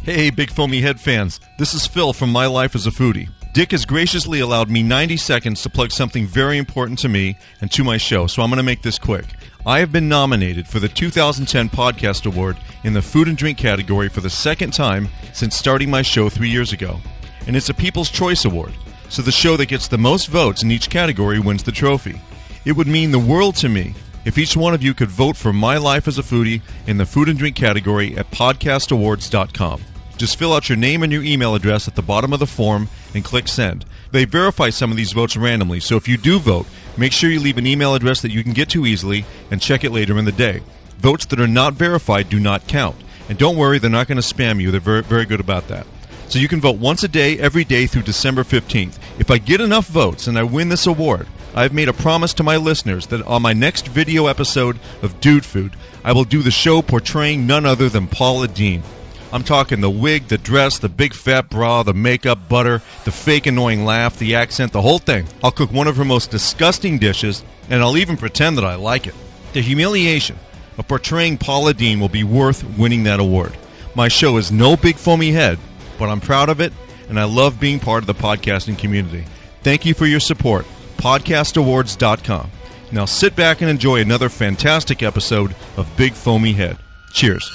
Hey, Big Foamy Head fans. This is Phil from My Life as a Foodie. Dick has graciously allowed me 90 seconds to plug something very important to me and to my show, so I'm going to make this quick. I have been nominated for the 2010 Podcast Award in the Food and Drink category for the second time since starting my show 3 years ago. And it's a People's Choice Award, so the show that gets the most votes in each category wins the trophy. It would mean the world to me if each one of you could vote for My Life as a Foodie in the Food and Drink category at podcastawards.com. Just fill out your name and your email address at the bottom of the form and click send. They verify some of these votes randomly, so if you do vote, make sure you leave an email address that you can get to easily and check it later in the day. Votes that are not verified do not count. And don't worry, they're not going to spam you. They're very, very good about that. So you can vote once a day, every day through December 15th. If I get enough votes and I win this award, I've made a promise to my listeners that on my next video episode of Dude Food, I will do the show portraying none other than Paula Deen. I'm talking the wig, the dress, the big fat bra, the makeup, butter, the fake annoying laugh, the accent, the whole thing. I'll cook one of her most disgusting dishes, and I'll even pretend that I like it. The humiliation of portraying Paula Deen will be worth winning that award. My show is no Big Foamy Head, but I'm proud of it, and I love being part of the podcasting community. Thank you for your support. podcastawards.com. Now sit back and enjoy another fantastic episode of Big Foamy Head. Cheers.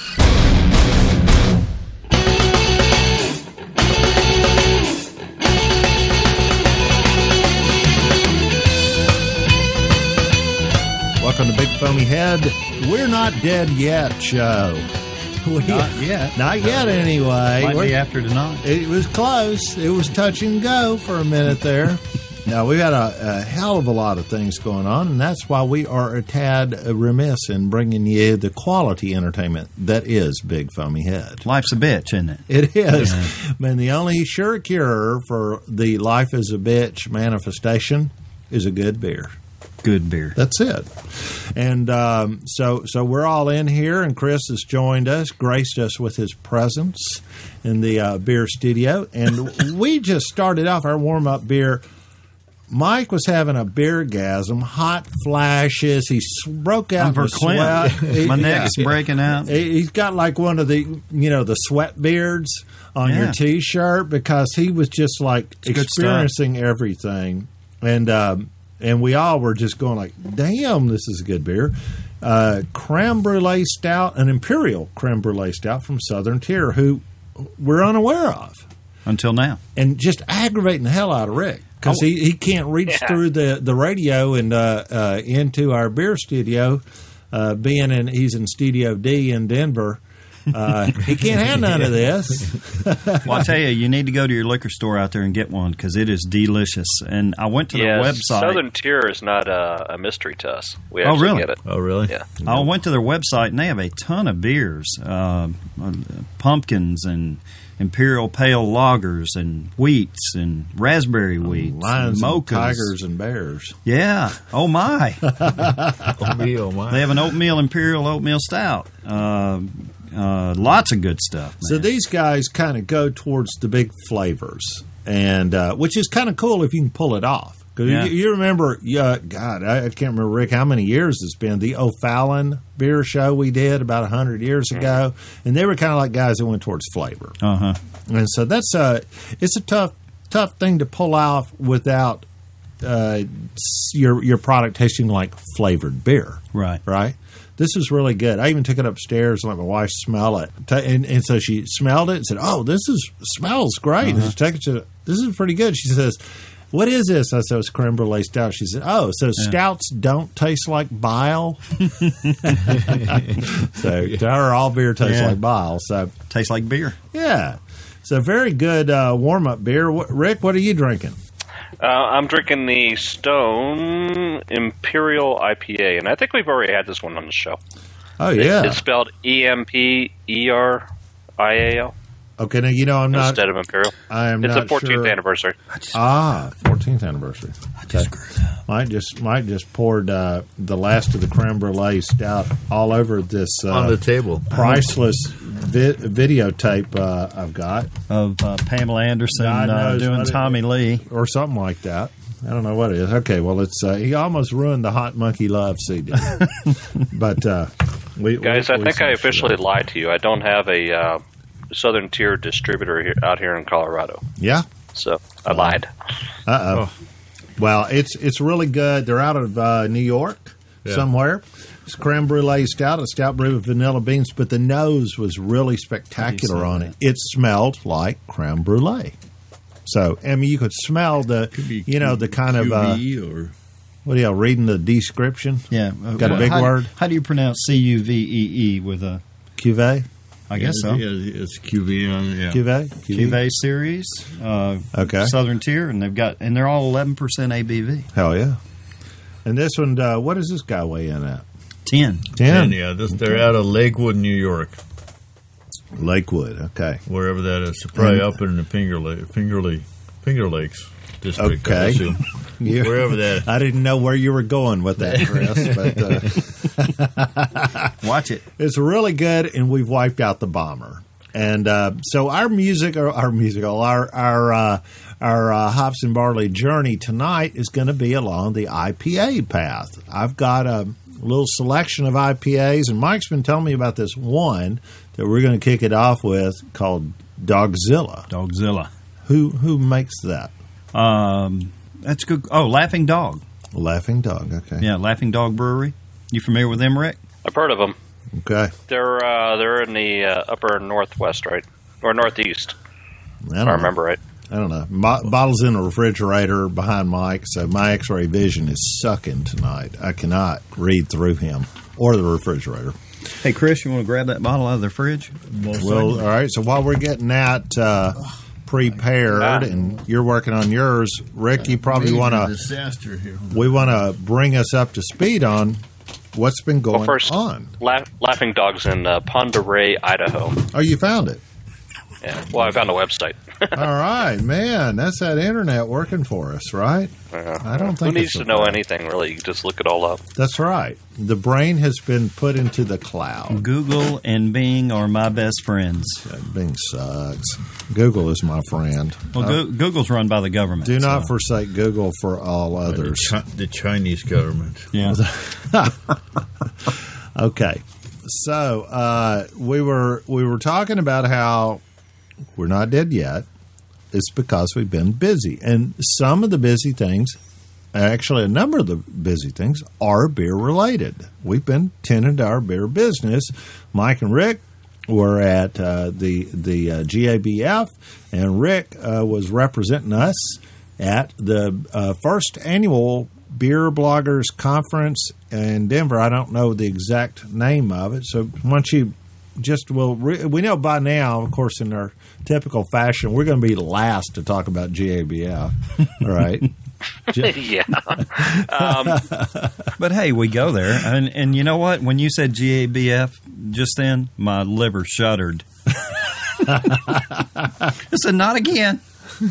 Welcome to Big Foamy Head. We're not dead yet, show. Not yet. Not yet, anyway. Might be after tonight. It was close. It was touch and go for a minute there. Now, we've had a hell of a lot of things going on, and that's why we are a tad remiss in bringing you the quality entertainment that is Big Foamy Head. Life's a bitch, isn't it? It is. Yeah. Man, the only sure cure for the life is a bitch manifestation is a good beer. Good beer. That's it. And so we're all in here, and Chris has joined us, graced us with his presence in the beer studio. And we just started off our warm-up beer. Mike was having a beergasm, hot flashes. He broke out in sweat. My neck's breaking out. He's got like one of the, the sweat beards on your T-shirt because he was just like experiencing everything. And we all were just going like, damn, this is a good beer. Creme Brulee Stout, an Imperial Creme Brulee Stout from Southern Tier, who we're unaware of. Until now. And just aggravating the hell out of Rick. Because he can't reach through the radio and into our beer studio, he's in Studio D in Denver. He can't have none of this. Well, I tell you, you need to go to your liquor store out there and get one because it is delicious. And I went to their website. Southern Tier is not a mystery to us. We actually really? Get it. Oh, really? Yeah. I went to their website and they have a ton of beers, pumpkins and Imperial Pale Lagers and wheats and raspberry wheats, lions, and mochas, tigers, and bears. Yeah. Oh my. Oh my. They have an Imperial Oatmeal Stout. Lots of good stuff. Man. So these guys kind of go towards the big flavors, and which is kind of cool if you can pull it off. Because you remember, God, I can't remember, Rick, how many years it's been. The O'Fallon beer show we did about 100 years ago, and they were kind of like guys that went towards flavor. Uh-huh. And so it's a tough thing to pull off without your product tasting like flavored beer. Right. Right? This is really good. I even took it upstairs and let my wife smell it. And so she smelled it and said, oh, smells great. Uh-huh. And she took it to, this is pretty good. She says, what is this? I said, it's creme brulee stout. She said, oh, so stouts don't taste like bile? So to her, all beer tastes like bile. So tastes like beer. Yeah. So very good warm-up beer. Rick, what are you drinking? I'm drinking the Stone Imperial IPA, and I think we've already had this one on the show. Oh, yeah. It's spelled EMPERIAL. Okay, now I'm not... Instead of Imperial. It's the 14th anniversary. 14th anniversary. Okay. Mike just poured the last of the creme brulee stout all over this... on the table. Priceless videotape I've got. Of Pamela Anderson doing Tommy Lee. Or something like that. I don't know what it is. Okay, well, it's he almost ruined the Hot Monkey Love CD. But I think I officially lied to you. I don't have a Southern Tier distributor out here in Colorado. Yeah. So I lied. Well, it's really good. They're out of New York somewhere. It's creme brulee stout, a stout brewed with vanilla beans, but the nose was really spectacular on it. It smelled like creme brulee. So, I mean, you could smell the kind of what are y'all reading the description? Yeah, got a big word. How do you pronounce CUVEE with a cuvee? I guess so. Yeah, it's cuvee. Yeah. Cuvee series. Okay. Southern Tier, and they're all 11% ABV. Hell yeah! And this one, what does this guy weigh in at? 10. Yeah, they're out of Lakewood, New York. Lakewood, okay. Wherever that is. Probably up in the Finger Lakes district. Okay. Wherever that is. I didn't know where you were going with that, Chris. But watch it. It's really good, and we've wiped out the bomber. And so our hops and barley journey tonight is going to be along the IPA path. I've got a little selection of IPAs, and Mike's been telling me about this one that we're going to kick it off with called Dogzilla. Who makes that? That's good. Oh, Laughing Dog. Laughing Dog, okay. Yeah, Laughing Dog Brewery. You familiar with them, Rick? I've heard of them. Okay. They're in the upper northwest, right? Or northeast. I remember right. I don't know. Bottles in the refrigerator behind Mike, so my X-ray vision is sucking tonight. I cannot read through him or the refrigerator. Hey, Chris, you want to grab that bottle out of the fridge? Well, all right. So while we're getting that prepared and you're working on yours, Rick, you probably want to. We want to bring us up to speed on what's been going on. Laughing Dog's in Pend Oreille, Idaho. Oh, you found it? Yeah. Well, I found the website. All right, man. That's that internet working for us, right? I don't think who needs to know anything, really? You can just look it all up. That's right. The brain has been put into the cloud. Google and Bing are my best friends. Bing sucks. Google is my friend. Well, Google's run by the government. Do not forsake Google for all others. The Chinese government. Yeah. Okay. So we were talking about how we're not dead yet. It's because we've been busy. And some of the busy things, actually a number of the busy things, are beer related. We've been tending to our beer business. Mike and Rick were at the GABF, and Rick was representing us at the first annual Beer Bloggers Conference in Denver. I don't know the exact name of it. So once you we know by now, of course, in our typical fashion, we're going to be last to talk about GABF, right? Yeah. But hey, we go there, and you know what? When you said GABF just then, my liver shuddered. I said, "Not again."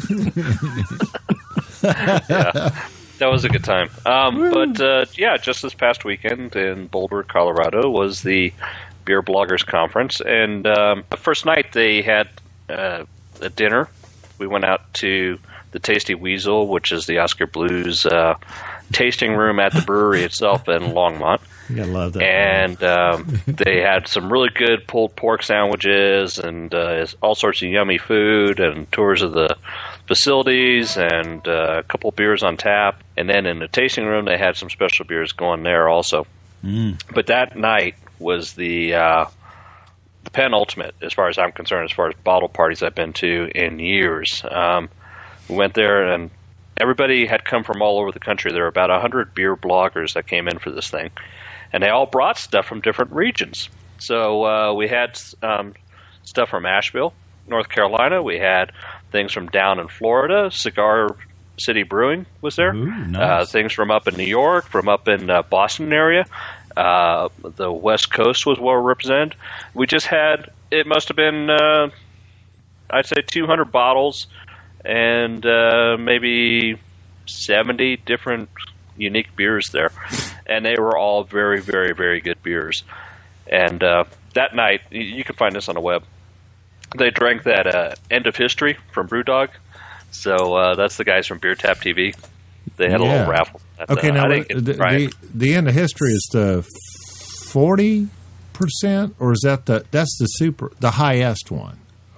Yeah. That was a good time. But just this past weekend in Boulder, Colorado, was the Beer Bloggers Conference. And the first night they had a dinner. We went out to the Tasty Weasel, which is the Oscar Blues tasting room at the brewery itself in Longmont. You gotta love that. And they had some really good pulled pork sandwiches and all sorts of yummy food and tours of the facilities and a couple beers on tap. And then in the tasting room, they had some special beers going there also. But that night was the penultimate, as far as I'm concerned, as far as bottle parties I've been to in years. We went there, and everybody had come from all over the country. There were about 100 beer bloggers that came in for this thing. And they all brought stuff from different regions. So we had stuff from Asheville, North Carolina. We had things from down in Florida. Cigar City Brewing was there. Ooh, nice. Things from up in New York, from up in Boston area. The West Coast was well represented. We just had, it must have been, I'd say 200 bottles and maybe 70 different unique beers there. And they were all very, very, very good beers. And that night, you can find this on the web, they drank that End of History from Brewdog. So that's the guys from Beer Tap TV. They had a little raffle. Okay, now the End of History is the 40%, or is that that's the highest one?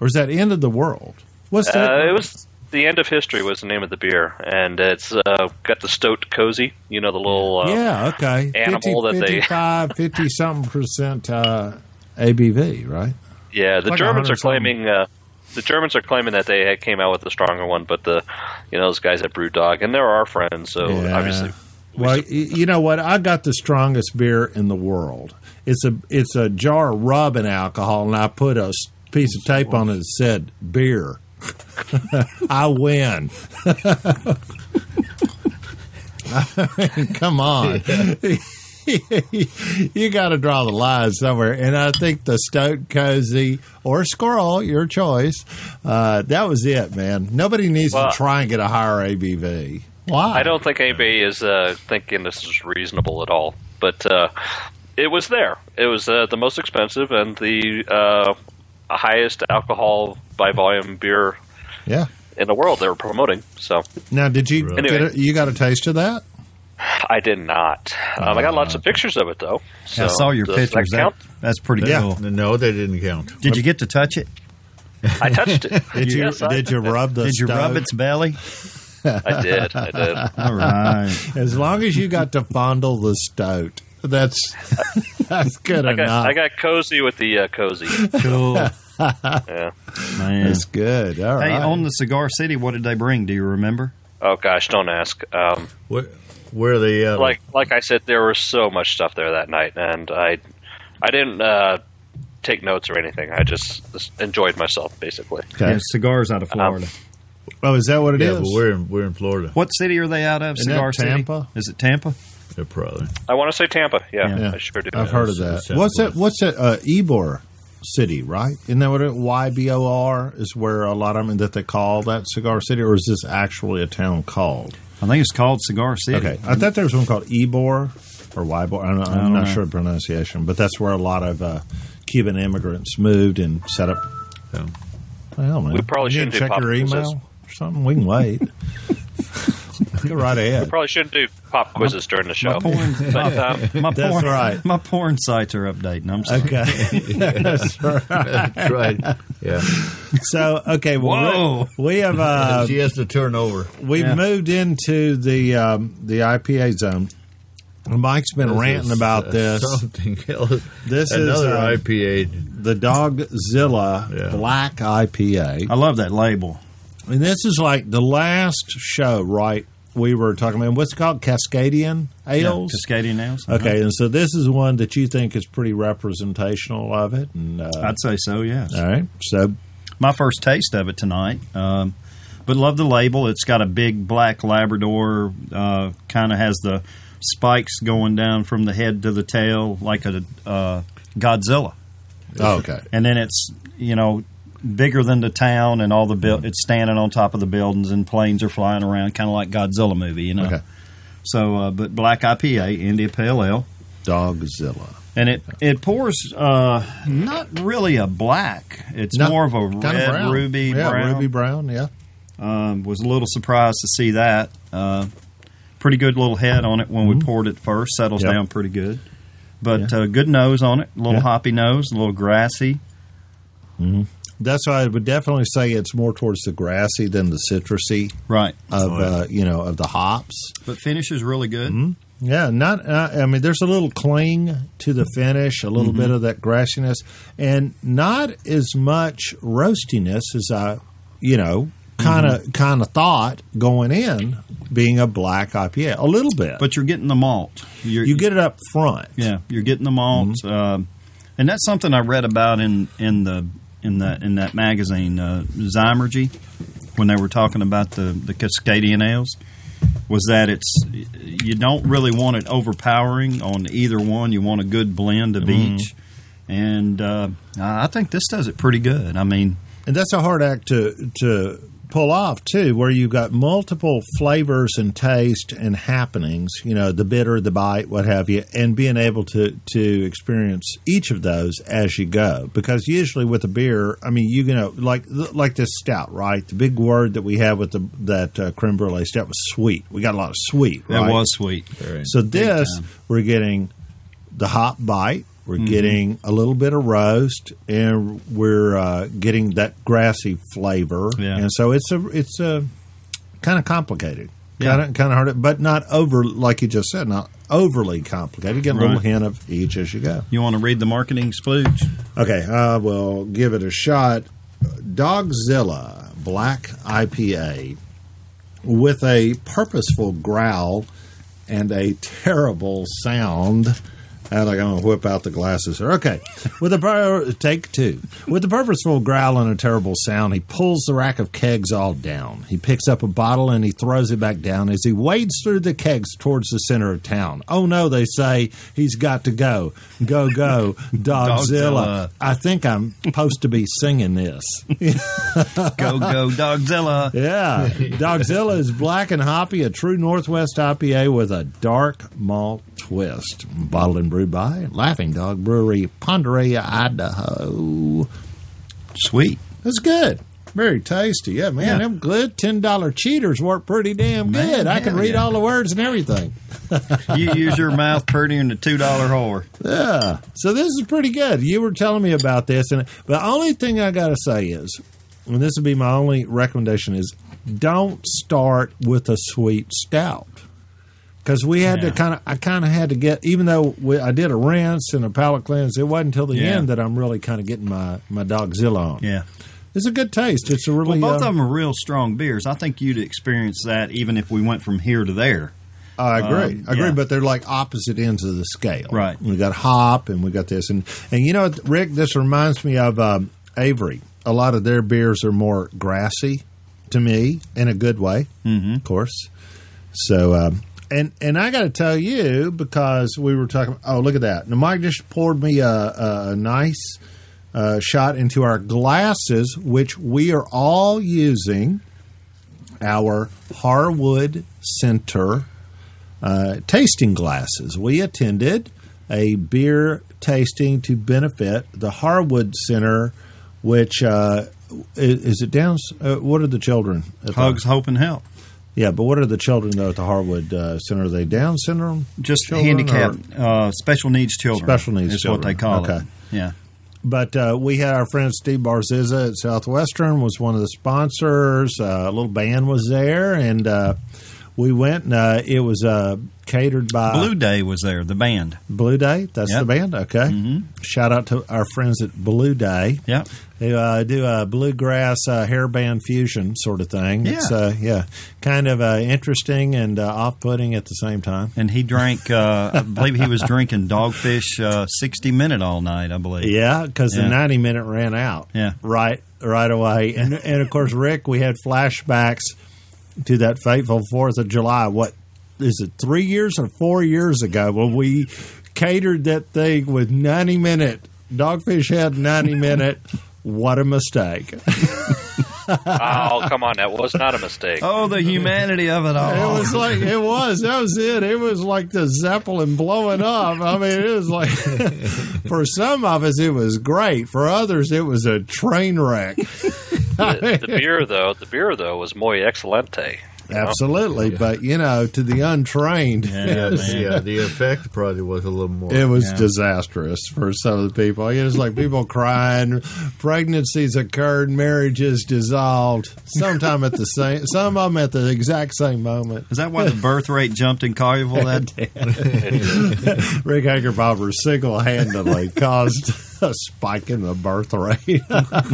Or is that end of the world? What's that? It was The End of History was the name of the beer, and it's got the Stout Cozy. You know, the little okay. animal 50-something% ABV, right? Yeah, the Like Germans are 100-something. claiming. The Germans are claiming that they came out with a stronger one, but those guys at BrewDog, and they're our friends, so obviously. Well, you know what? I got the strongest beer in the world. It's a jar of rubbing alcohol, and I put a piece of tape on it that said beer. I win. I mean, come on. You got to draw the line somewhere. And I think the Stout Cozy or Squirrel, your choice, that was it, man. Nobody needs to try and get a higher ABV. Why? I don't think anybody is thinking this is reasonable at all. But it was there. It was the most expensive and the highest alcohol by volume beer in the world they were promoting. So now, did you you got a taste of that? I did not. I got lots of pictures of it, though. So I saw your pictures. That's pretty cool. No, they didn't count. Did you get to touch it? I touched it. Did you rub the Did you rub its belly? I did. All right. As long as you got to fondle the Stout, that's good enough. I got cozy with the cozy. Cool. Yeah. Man. That's good. All right. Hey, on the Cigar City, what did they bring? Do you remember? Oh gosh, don't ask. Where are they at? Like I said, there was so much stuff there that night, and I didn't take notes or anything. I just enjoyed myself, basically. Okay. Yeah, cigars out of Florida. Oh, is that what it is? But we're in Florida. What city are they out of? Isn't Cigar that Tampa? City? Is it Tampa? Yeah, probably. I want to say Tampa. Yeah, I sure do. I've heard of that. What's that? Ybor City, right? Isn't that what YBOR is where a lot of them that they call that Cigar City, or is this actually a town called? I think it's called Cigar City. Okay, I thought there was one called Ybor or Ybor. I'm not sure the pronunciation, but that's where a lot of Cuban immigrants moved and set up. Yeah. Well, man, we probably shouldn't check your email or something. We can wait. Go right ahead. We probably shouldn't do pop quizzes during the show. That's right. My porn sites are updating. I'm sorry. Okay, that's right. That's right. Yeah. So okay, well, we have. She has to turn over. We've moved into the IPA zone. Mike's been ranting about this. Something else. This another is IPA. The Dogzilla Black IPA. I love that label. And this is like the last show, right? We were talking about what's it called, Cascadian Ales. Yeah, Cascadian Ales. Okay, and so this is one that you think is pretty representational of it. And I'd say so. Yes. All right. So my first taste of it tonight. But love the label. It's got a big black Labrador. Kind of has the spikes going down from the head to the tail like a Godzilla. Oh, okay. And then it's, bigger than the town and all the it's standing on top of the buildings and planes are flying around, kind of like Godzilla movie, Okay. So, but Black IPA, India Pale Ale. Dogzilla. And it pours not really a black. It's more of a red ruby brown. Yeah, ruby brown, yeah. Was a little surprised to see that. Pretty good little head on it when we poured it first. Settles down pretty good. But good nose on it. A little hoppy nose, a little grassy. Mm-hmm. That's why I would definitely say it's more towards the grassy than the citrusy, right? Of of the hops. But finish is really good. Mm-hmm. Yeah, not. I mean, there's a little cling to the finish, a little bit of that grassiness, and not as much roastiness as I, kind of thought going in, being a black IPA. A little bit, but you're getting the malt. You get it up front. Yeah, you're getting the malt, and that's something I read about in that magazine, Zymurgy, when they were talking about the Cascadian ales, was that you don't really want it overpowering on either one. You want a good blend of each, and I think this does it pretty good. I mean, and that's a hard act to pull off too, where you've got multiple flavors and taste and happenings, the bitter, the bite, what have you, and being able to experience each of those as you go. Because usually with a beer, I mean, like this stout, right? The big word that we have with that creme brulee stout was sweet. We got a lot of sweet, right? That was sweet. So this, we're getting the hop bite, We're getting a little bit of roast, and we're getting that grassy flavor. Yeah. And so it's a kind of complicated, kind of hard, but not over, like you just said, not overly complicated. Get a little hint of each as you go. You want to read the marketing splooge? Okay, I will give it a shot. Dogzilla Black IPA with a purposeful growl and a terrible sound. I'm going to whip out the glasses here. Okay. Take two. With a purposeful growl and a terrible sound, he pulls the rack of kegs all down. He picks up a bottle and he throws it back down as he wades through the kegs towards the center of town. Oh, no, they say he's got to go. Go, go, Dogzilla. I think I'm supposed to be singing this. Go, go, Dogzilla. Yeah. Dogzilla is black and hoppy, a true Northwest IPA with a dark malt twist. Bottled and brewed by Laughing Dog Brewery, Ponderosa, Idaho. Sweet. That's good. Very tasty. Yeah, man, them good $10 cheaters work pretty damn good. I can read all the words and everything. You use your mouth prettier than a $2 whore. Yeah. So this is pretty good. You were telling me about this, and the only thing I got to say is, and this would be my only recommendation, is don't start with a sweet stout. Because we had to I kind of had to get, even though I did a rinse and a palate cleanse, it wasn't until the end that I'm really kind of getting my Dogzilla on. Yeah. It's a good taste. It's a really both of them are real strong beers. I think you'd experience that even if we went from here to there. I agree. I agree, but they're like opposite ends of the scale. Right. We got hop and we got this. And you know, Rick, this reminds me of Avery. A lot of their beers are more grassy to me in a good way, of course. So, and I got to tell you, because we were talking, oh, look at that. Now, Mike just poured me a nice shot into our glasses, which we are all using our Harwood Center tasting glasses. We attended a beer tasting to benefit the Harwood Center, which is it down? What are the children? Hugs, Hope, and Help. Yeah, but what are the children, though, at the Harwood Center? Are they Down syndrome? Just handicapped, special needs children. Special needs is children. What they call it. Yeah. But we had our friend Steve Barzizza at Southwestern was one of the sponsors. A little band was there, and we went. And, it was catered by Blue Day was there. The band. Blue Day. That's the band. Okay. Mm-hmm. Shout out to our friends at Blue Day. Yep. They do a bluegrass hairband fusion sort of thing. Yeah. It's kind of interesting and off-putting at the same time. And he drank, I believe he was drinking Dogfish 60 Minute all night, I believe. Yeah, because the 90-minute ran out. Yeah. Right away. And of course, Rick, we had flashbacks to that fateful 4th of July. What is it, 3 years or 4 years ago, when we catered that thing with 90-minute. Dogfish had 90-minute. What a mistake. Oh, come on. That was not a mistake. Oh, the humanity of it all. It was like, that was it. It was like the Zeppelin blowing up. I mean, it was like, for some of us, it was great. For others, it was a train wreck. The beer, though, was muy excelente. Absolutely, but to the untrained, the effect probably was a little more. It was disastrous for some of the people. It's like people crying, pregnancies occurred, marriages dissolved. Some of them at the exact same moment. Is that why the birth rate jumped in Collierville? Rick Hagerbauer single-handedly caused a spike in the birth rate.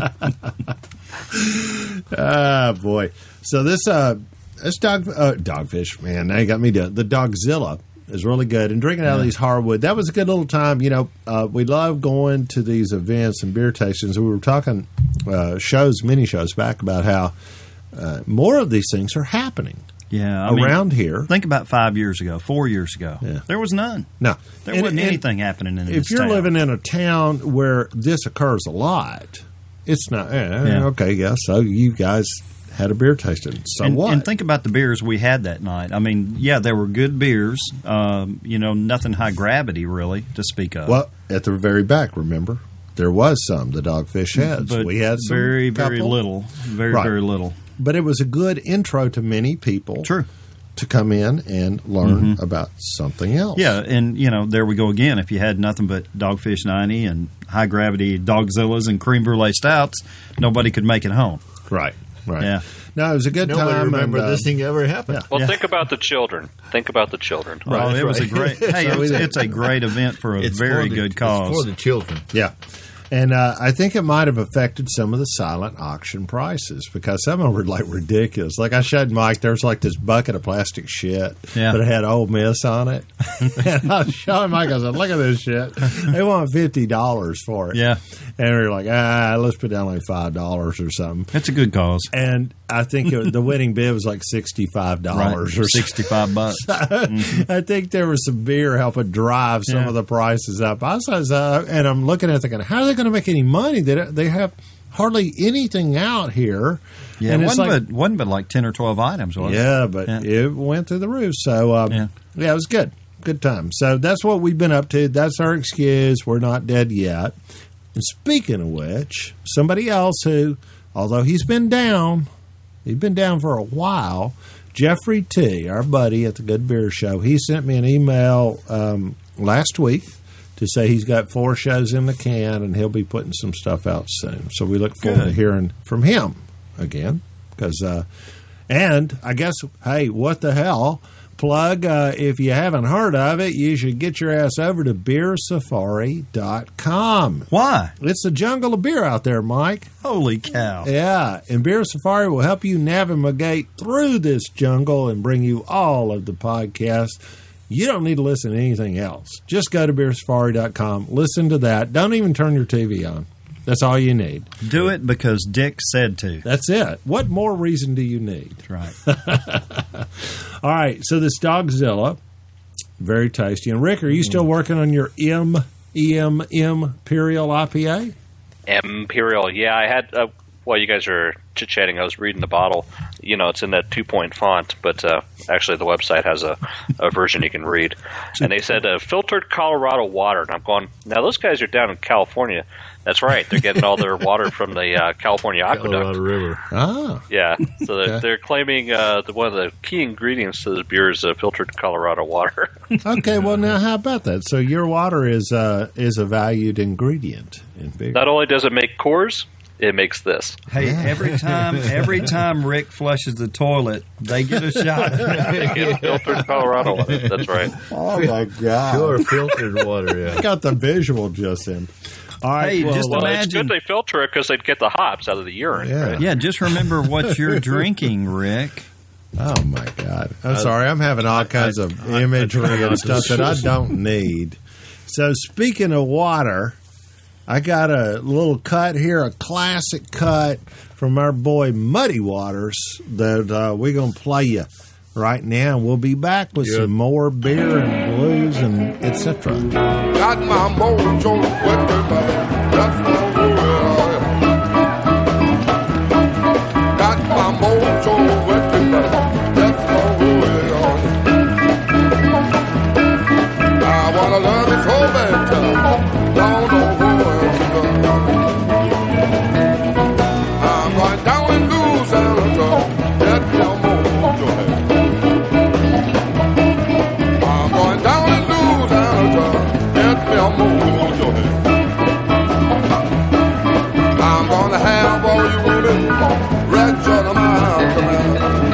Ah, boy! So this Dogfish, man, now you got me done. The Dogzilla is really good. And drinking out of these Harwood, that was a good little time. We love going to these events and beer tastings. We were talking mini shows back about how more of these things are happening around here. Think about 4 years ago. Yeah. There was none. No. There wasn't anything happening in this If you're town. living in a town where this occurs a lot, it's not, okay, so you guys had a beer tasting. So what? And think about the beers we had that night. I mean, there were good beers. Nothing high gravity really to speak of. Well, at the very back, remember, there was some the Dogfish had. But we had some very little, very little. But it was a good intro to many people. True. to come in and learn about something else. Yeah, and there we go again. If you had nothing but Dogfish 90 and high gravity Dogzillas and creme brulee stouts, nobody could make it home. Right. Yeah. No, it was a good Nobody time. remember this thing ever happened. Well, think about the children. Think about the children. Well, it was a great. Hey, it's a great event for a very good cause. It's for the children. Yeah. And I think it might have affected some of the silent auction prices because some of them were like ridiculous. Like I showed Mike, there's like this bucket of plastic shit, but it had Ole Miss on it. And I was showing Mike, I said, look at this shit. They want $50 for it. Yeah. And we were like, let's put down like $5 or something. It's a good cause. And I think the winning bid was like $65 or $65. I think there was some beer helping drive some of the prices up. And I'm looking at it thinking, how are they going to make any money? They have hardly anything out here. Yeah, and it wasn't but like 10 or 12 items, was it? Yeah, but it went through the roof. So, it was good. Good time. So that's what we've been up to. That's our excuse. We're not dead yet. And speaking of which, somebody else who, although he's been down for a while, Jeffrey T., our buddy at the Good Beer Show, he sent me an email last week to say he's got 4 shows in the can and he'll be putting some stuff out soon. So we look forward to hearing from him again. And I guess, hey, what the hell? Plug, if you haven't heard of it, you should get your ass over to beersafari.com. Why? It's the jungle of beer out there, Mike. Holy cow. Yeah, and Beer Safari will help you navigate through this jungle and bring you all of the podcasts. You don't need to listen to anything else. Just go to beersafari.com, listen to that. Don't even turn your TV on. That's all you need. Do it because Dick said to. That's it. What more reason do you need? That's right. All right, so this Dogzilla, very tasty. And Rick, are you still working on your Imperial IPA? Imperial, yeah. I had, while you guys are chit-chatting, I was reading the bottle. It's in that 2-point font, but actually the website has a version you can read. And they said filtered Colorado water. And I'm going, now those guys are down in California. That's right. They're getting all their water from the California Aqueduct. Colorado River. Ah. Yeah. So they're claiming one of the key ingredients to this beer is filtered Colorado water. Okay, well, now how about that? So your water is a valued ingredient in beer. Not only does it make Coors, it makes this. Hey, every time Rick flushes the toilet, they get a shot. They get filtered Colorado water. That's right. Oh, my God. Pure filtered water, yeah. I got the visual just in. All right, hey, just imagine. It's good they filter it because they'd get the hops out of the urine. Yeah, right? Yeah, just remember what you're drinking, Rick. Oh, my God. I'm sorry. I'm having all kinds of imagery and stuff that I don't need. So, speaking of water, I got a little cut here, a classic cut from our boy Muddy Waters that we're going to play you right now. We'll be back with some more beer and blues and etc. Got my mojo working, that's my world. Got my mojo working, that's my world. I wanna love you so bad, don't know who I'm going down and lose and get my mojo. I'm going down and lose and get me a mojo. I'm gonna have all you women right on the mountain.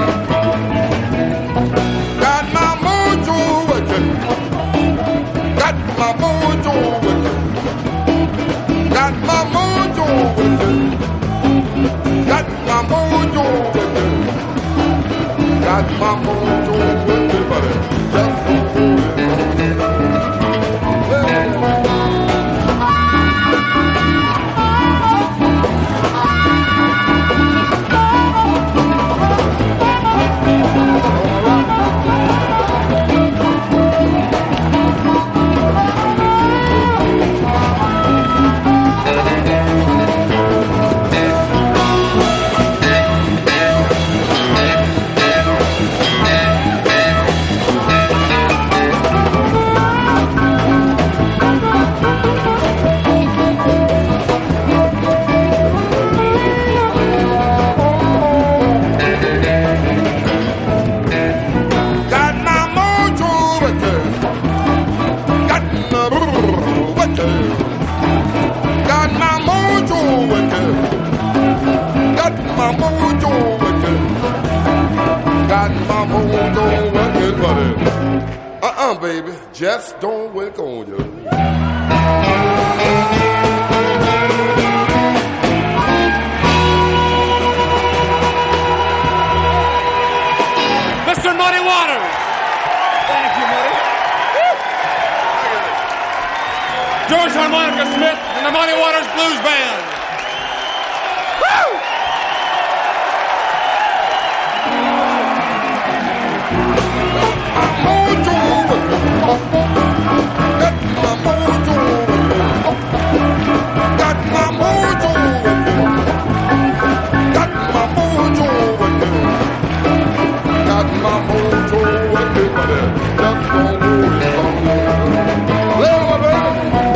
Got my mojo working. Got my mojo working. Got my mojo working. Got my mojo working. Got my mojo working, buddy. Just for mojo working. Got my mojo working, buddy. Baby, just don't work on you. Mr. Muddy Waters. Thank you, Muddy. George Harmonica Smith and the Muddy Waters Blues Band. Woo! Got my mojo working. Got my mojo working. Got my mojo working, buddy. Just don't worry about me. Little baby.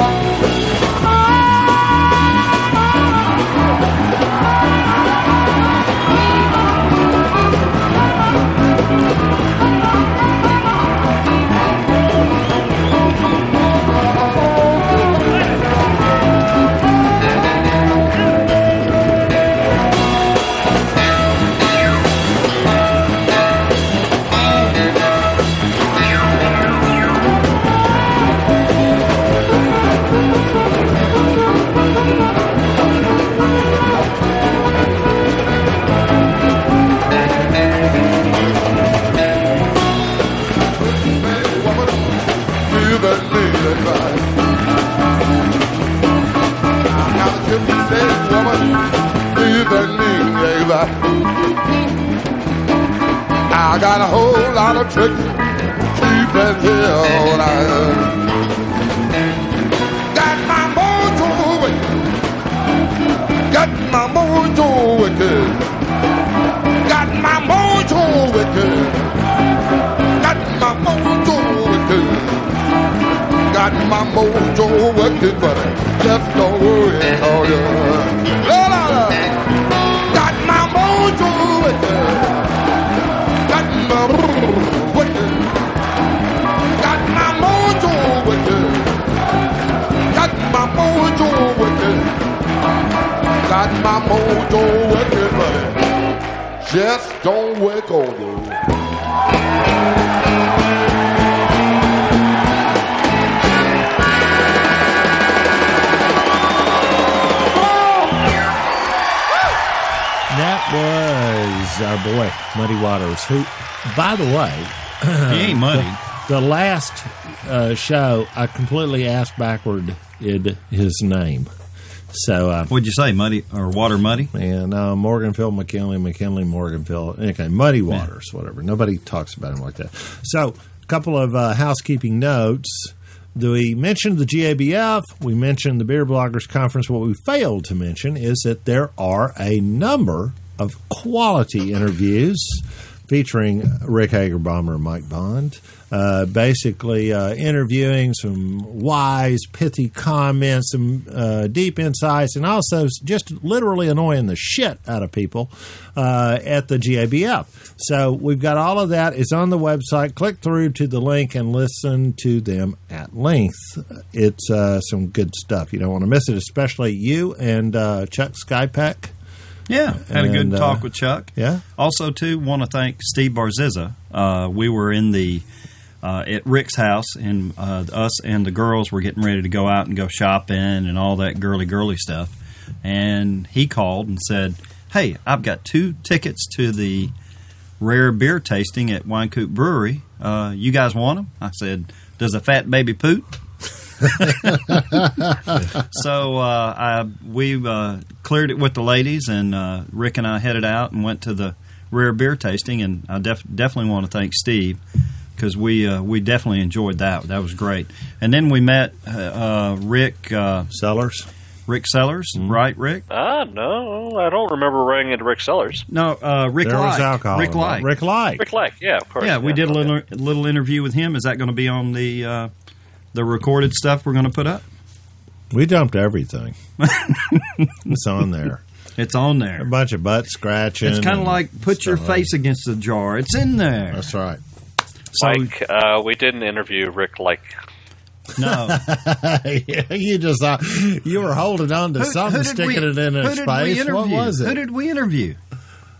I got a whole lot of tricks keeping here all night. Got my mojo wicked. Got my mojo wicked. Got my mojo wicked. Got my mojo wicked. Got my mojo wicked, but just don't worry all you. La la la. Got my mojo wicked. Got my wicked. Got my mojo wicked. Got my mojo wicked. Got my mojo wicked, buddy. Just don't wake on you. That was our boy, Muddy Waters, who, by the way... he ain't muddy. The last show, I completely asked backward his name. So what'd you say, Muddy or Water Muddy? And Morganfield, McKinley, Morganfield. Okay, Muddy Waters, whatever. Nobody talks about him like that. So, a couple of housekeeping notes. We mentioned the GABF. We mentioned the Beer Bloggers Conference. What we failed to mention is that there are a number of quality interviews featuring Rick Hagerbomber and Mike Bond, basically interviewing some wise, pithy comments, some deep insights, and also just literally annoying the shit out of people at the GABF. So we've got all of that. It's on the website. Click through to the link and listen to them at length. It's some good stuff. You don't want to miss it, especially you and Chuck Skypack. Yeah, had a good talk with Chuck. Yeah. Also, too, want to thank Steve Barzizza. We were in the at Rick's house, and us and the girls were getting ready to go out and go shopping and all that girly stuff. And he called and said, "Hey, I've got 2 tickets to the rare beer tasting at Wynkoop Brewery. You guys want them?" I said, "Does a fat baby poot?" So we cleared it with the ladies, and Rick and I headed out and went to the rare beer tasting, and I definitely want to thank Steve because we definitely enjoyed that. That was great. And then we met Rick Sellers. Rick Sellers, right, Rick? No, I don't remember running into Rick Sellers. No, Rick there Like. Was alcohol. Rick Like. Rick Like. Rick Like, yeah, of course. Yeah, we did a little interview with him. Is that going to be on the recorded stuff we're going to put up? We dumped everything. It's on there. It's on there. A bunch of butt scratching. It's kind of like put your face against the jar. It's in there. That's right. So, Mike, we didn't interview Rick Like. No. You just thought you were holding on to something, sticking it in its face. What was it? Who did we interview?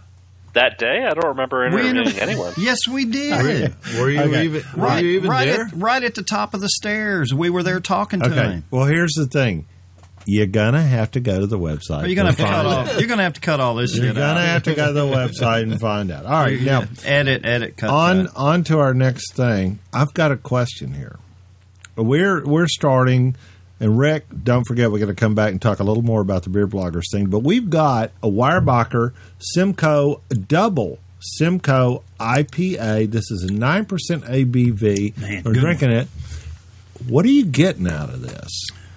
That day, I don't remember interviewing anyone. Yes, we did. Were you even there? Right at the top of the stairs. We were there talking to him. Well, here's the thing. You're gonna have to go to the website. You're gonna have to cut off. You're gonna have to cut all this shit out. You're gonna have to go to the website and find out. All right, now edit, cut. On to our next thing. I've got a question here. We're starting, and Rick, don't forget we're going to come back and talk a little more about the Beer Bloggers thing. But we've got a Weyerbacher Simcoe Double Simcoe IPA. This is a 9% ABV. Man, we're drinking it. What are you getting out of this?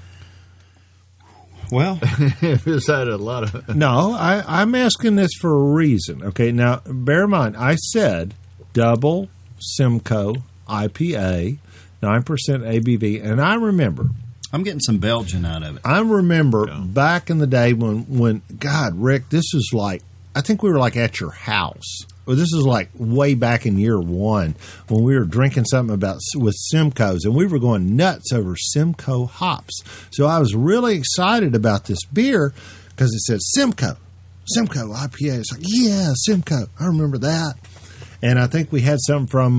Well, it's had a lot of. No, I'm asking this for a reason. Okay, now bear in mind, I said double Simcoe IPA, 9% ABV, and I remember. I'm getting some Belgian out of it. I remember back in the day when God, Rick, this is like, I think we were like at your house. Well, this is like way back in year one when we were drinking something with Simcoes, and we were going nuts over Simcoe hops. So I was really excited about this beer because it said Simcoe IPA. It's like, yeah, Simcoe. I remember that. And I think we had some from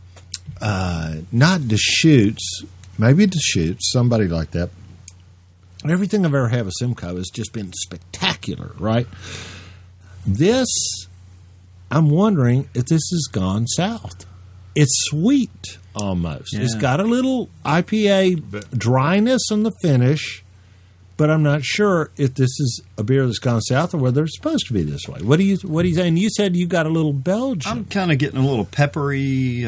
not Deschutes, maybe Deschutes, somebody like that. Everything I've ever had with Simcoe has just been spectacular, right? This, I'm wondering if this has gone south. It's sweet almost. Yeah. It's got a little IPA dryness on the finish, but I'm not sure if this is a beer that's gone south or whether it's supposed to be this way. What do you saying? You said you got a little Belgian. I'm kind of getting a little peppery,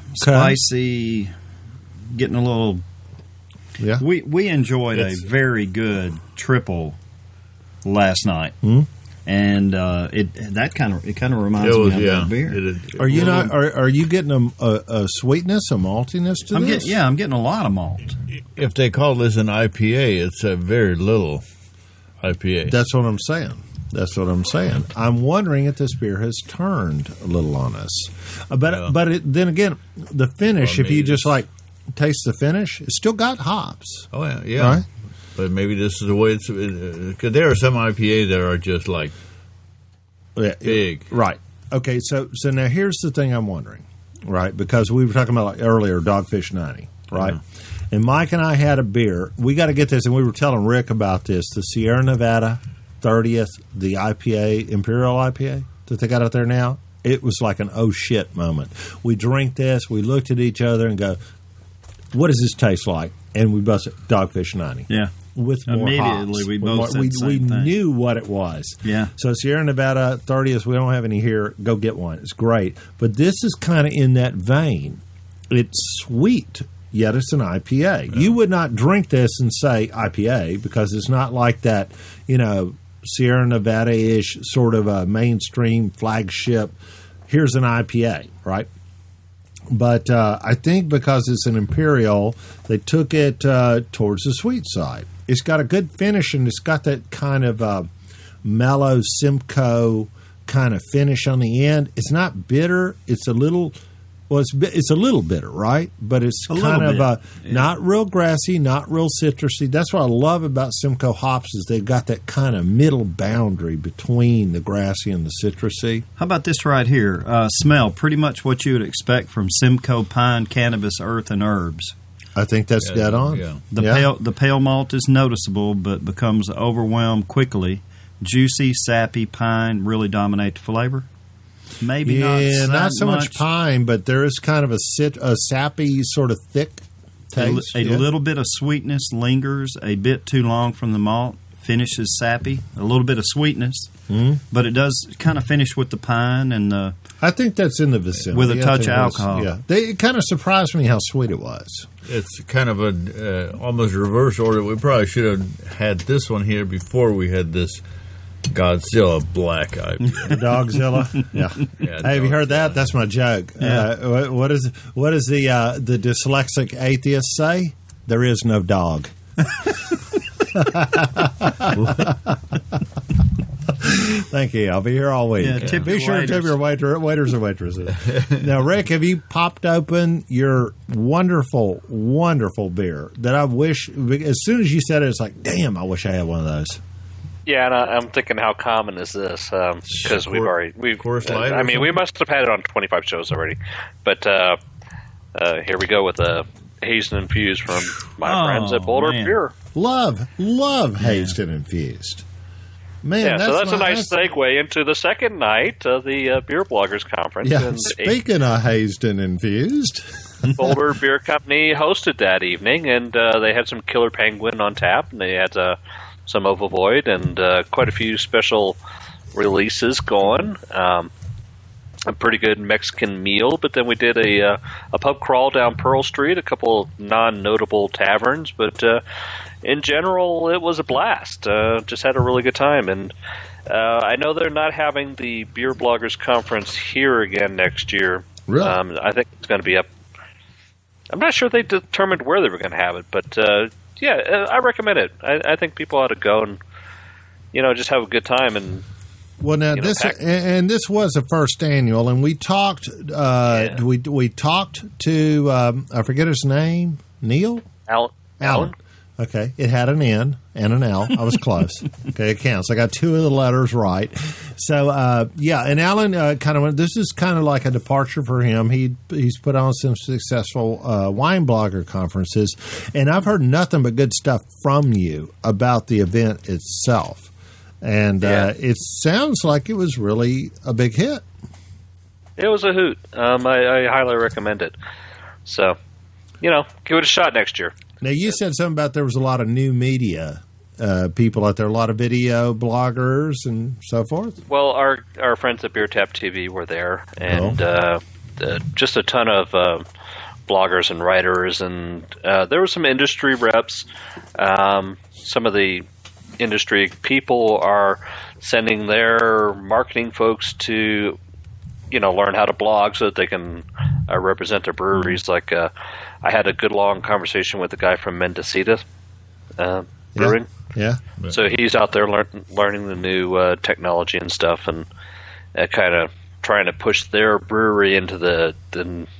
spicy, getting a little. Yeah. We enjoyed a very good triple last night. Hmm? And it kind of reminds me of that beer. Are you getting a sweetness, a maltiness to this? I'm getting a lot of malt. If they call this an IPA, it's a very little IPA. That's what I'm saying. I'm wondering if this beer has turned a little on us. But then again, the finish. If you just like taste the finish, it's still got hops. Oh yeah. Right? But maybe this is the way it's. Because there are some IPA that are just like big. Right. Okay, so now here's the thing I'm wondering, right? Because we were talking about like earlier, Dogfish 90, right? Yeah. And Mike and I had a beer. We got to get this, and we were telling Rick about this, the Sierra Nevada 30th, the IPA, Imperial IPA that they got out there now. It was like an oh shit moment. We drink this, we looked at each other and go, what does this taste like? And we both said Dogfish 90. Yeah. With more immediately, hops. we both said the same we thing. knew what it was. Yeah. So Sierra Nevada 30th, we don't have any here. Go get one. It's great. But this is kind of in that vein. It's sweet, yet it's an IPA. Yeah. You would not drink this and say IPA because it's not like that, Sierra Nevada-ish sort of a mainstream flagship. Here's an IPA, right? But I think because it's an Imperial, they took it towards the sweet side. It's got a good finish, and it's got that kind of mellow Simcoe kind of finish on the end. It's not bitter. It's a little, it's a little bitter, right? But it's kind of not real grassy, not real citrusy. That's what I love about Simcoe hops is they've got that kind of middle boundary between the grassy and the citrusy. How about this right here? Smell pretty much what you would expect from Simcoe pine, cannabis, earth, and herbs. I think that's dead on. Yeah. The pale malt is noticeable, but becomes overwhelmed quickly. Juicy, sappy pine really dominate the flavor. Maybe not so much pine, but there is kind of a sappy sort of thick taste. A little bit of sweetness lingers a bit too long from the malt. Finishes sappy, a little bit of sweetness, but it does kind of finish with the pine and the. I think that's in the vicinity with a touch of alcohol. It kind of surprised me how sweet it was. It's kind of a almost reverse order. We probably should have had this one here before we had this Godzilla Black IPA. Dogzilla, yeah. Hey, have you heard that? That's my joke. Yeah. What does the dyslexic atheist say? There is no dog. Thank you. I'll be here all week. Yeah, be sure to tip your waiters and waitresses. Now, Rick, have you popped open your wonderful, wonderful beer that I wish, as soon as you said it, it's like, damn, I wish I had one of those. Yeah, and I'm thinking, how common is this? Because we must have had it on 25 shows already. But here we go with a Hazed and Infused from my friends at Boulder Beer. Love Hazed and Infused. Man, so that's a nice segue into the second night of the Beer Bloggers Conference. Yeah, speaking of Hazed and Infused, Boulder Beer Company hosted that evening, and they had some Killer Penguin on tap, and they had some Ovovoid and quite a few special releases going. A pretty good Mexican meal, but then we did a pub crawl down Pearl Street, a couple of non-notable taverns, but in general, it was a blast. Just had a really good time, and I know they're not having the Beer Bloggers Conference here again next year. Really? I think it's going to be up. I'm not sure they determined where they were going to have it, but I recommend it. I think people ought to go and just have a good time and. Well, now this was the first annual, and we talked. We talked to I forget his name, Neil. Alan. Okay, it had an N and an L. I was close. Okay, it counts. I got two of the letters right. So and Alan this is kind of like a departure for him. He's put on some successful wine blogger conferences, and I've heard nothing but good stuff from you about the event itself. And it sounds like it was really a big hit. It was a hoot. I highly recommend it. So, give it a shot next year. Now, you said something about there was a lot of new media people out there, a lot of video bloggers and so forth. Well, our friends at Beer Tap TV were there, and just a ton of bloggers and writers, and there were some industry reps. Some of the industry people are sending their marketing folks to, learn how to blog so that they can represent their breweries. Like I had a good long conversation with the guy from Mendocita Brewing. Yeah. So he's out there learning the new technology and stuff, and kind of trying to push their brewery into the to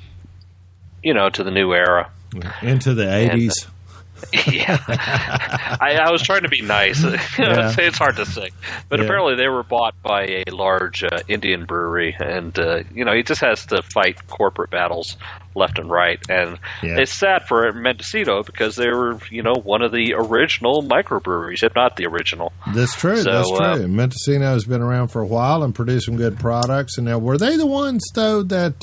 the new era, into the 80s. Yeah, I was trying to be nice. It's hard to say, but apparently they were bought by a large Indian brewery, and he just has to fight corporate battles left and right. And it's sad for Mendocino because they were, one of the original microbreweries, if not the original. That's true. That's true. Mendocino has been around for a while and produced some good products. And now, were they the ones though that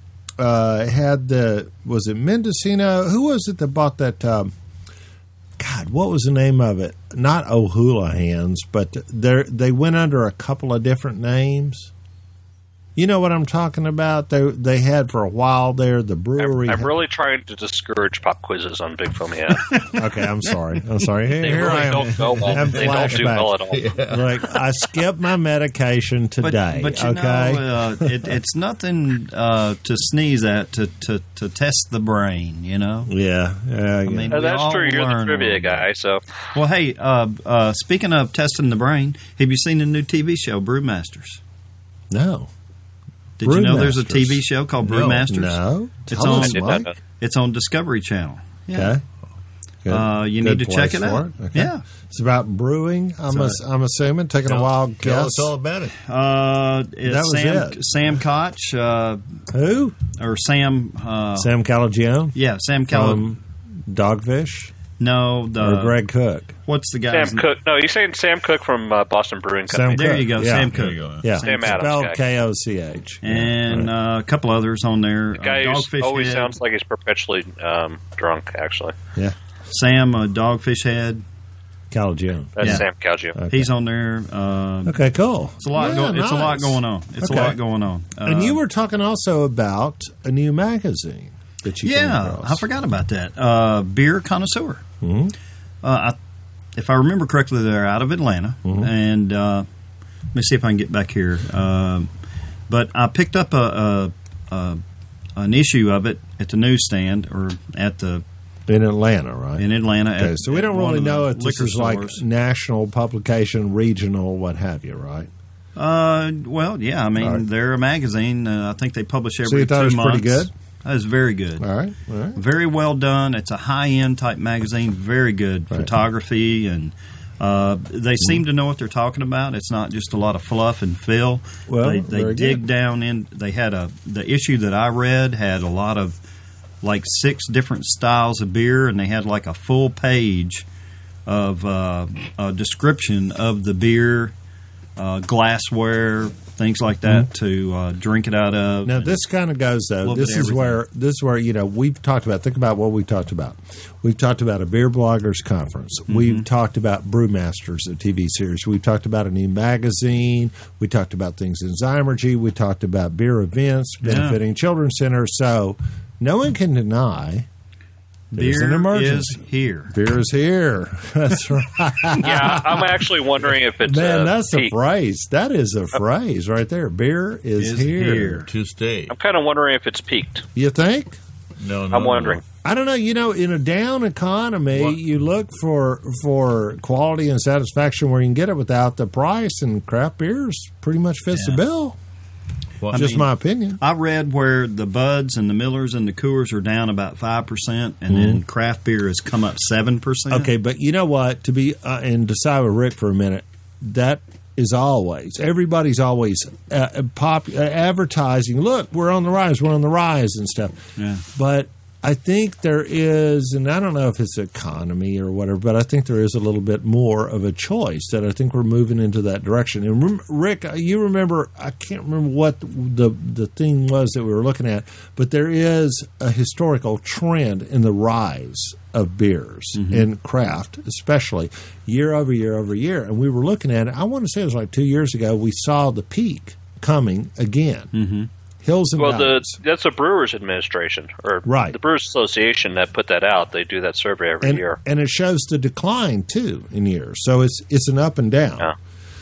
had was it Mendocino? Who was it that bought that? God, what was the name of it? Not O'Houlihan's, but they went under a couple of different names. You know what I'm talking about? They had for a while there the brewery. I'm really trying to discourage pop quizzes on Big Foamy Hat. Okay, I'm sorry. Here really I am. Don't go well. They don't do well at all. Yeah. Like I skipped my medication today. But you know, it's nothing to sneeze at to test the brain. Yeah. I mean, that's true. You're the trivia guy. So, well, hey, speaking of testing the brain, have you seen the new TV show Brewmasters? No. Did you know there's a TV show called Brewmasters? No. It's on Discovery Channel. Yeah. Okay. You need to check it out. Okay. Yeah. It's about brewing, I'm assuming, taking a wild guess. Tell us all about it. Sam Koch. Who? Or Sam... Sam Calagione? Yeah, Sam Calagione. Dogfish? No. Or Greg Cook? What's the guy's name? Sam Cook. No, you're saying Sam Cook from Boston Brewing Company. There you go, Sam Cook. Yeah. Sam Adams. Spelled K-O-C-H. And a couple others on there. The guy who always sounds like he's perpetually drunk, actually. Yeah. Sam Dogfish Head. Calagione. That's Sam Calagione. Okay. He's on there. Okay, cool. It's a lot. It's a lot going on. It's a lot going on. And you were talking also about a new magazine that you came across. I forgot about that. Beer Connoisseur. Mm-hmm. If I remember correctly, they're out of Atlanta. Mm-hmm. And let me see if I can get back here. But I picked up an issue of it at the newsstand or at the. In Atlanta, right? In Atlanta. Okay, so we don't really know if this is like national publication, regional, what have you, right? Well, yeah. I mean, they're a magazine. I think they publish every 2 months. So you thought it was pretty good? That was very good. All right. Very well done. It's a high-end type magazine. Very good photography and They seem to know what they're talking about. It's not just a lot of fluff and fill. Well, they dig down in. They had the issue that I read had a lot of like 6 different styles of beer, and they had like a full page of a description of the beer, glassware, things like that to drink it out of. Now this kind of goes though. This is where we've talked about. Think about what we talked about. We've talked about a beer bloggers conference. We've talked about Brewmasters, a TV series. We've talked about a new magazine. We talked about things in Zymergy. We talked about beer events benefiting children's centers. So no one can deny. Beer is here. Beer is here. That's right. Yeah, I'm actually wondering if it's that's peaked. a phrase. That is a phrase right there. Beer is here. To stay. I'm kind of wondering if it's peaked. You think? No, I'm wondering. I don't know. In a down economy, you look for quality and satisfaction where you can get it without the price, and craft beers pretty much fits the bill. Well, My opinion. I read where the Buds and the Millers and the Coors are down about 5%, and then craft beer has come up 7%. Okay, but you know what? To be and to side with Rick for a minute, that is always everybody's always advertising. Look, we're on the rise, and stuff. Yeah. But I think there is, and I don't know if it's economy or whatever, but I think there is a little bit more of a choice that I think we're moving into that direction. And Rick, you remember, I can't remember what the thing was that we were looking at, but there is a historical trend in the rise of beers and craft, especially year over year over year. And we were looking at it, I want to say it was like 2 years ago, we saw the peak coming again. Hills and valleys. That's the Brewers Administration, or the Brewers Association that put that out. They do that survey every year, and it shows the decline too in years. So it's an up and down. Yeah.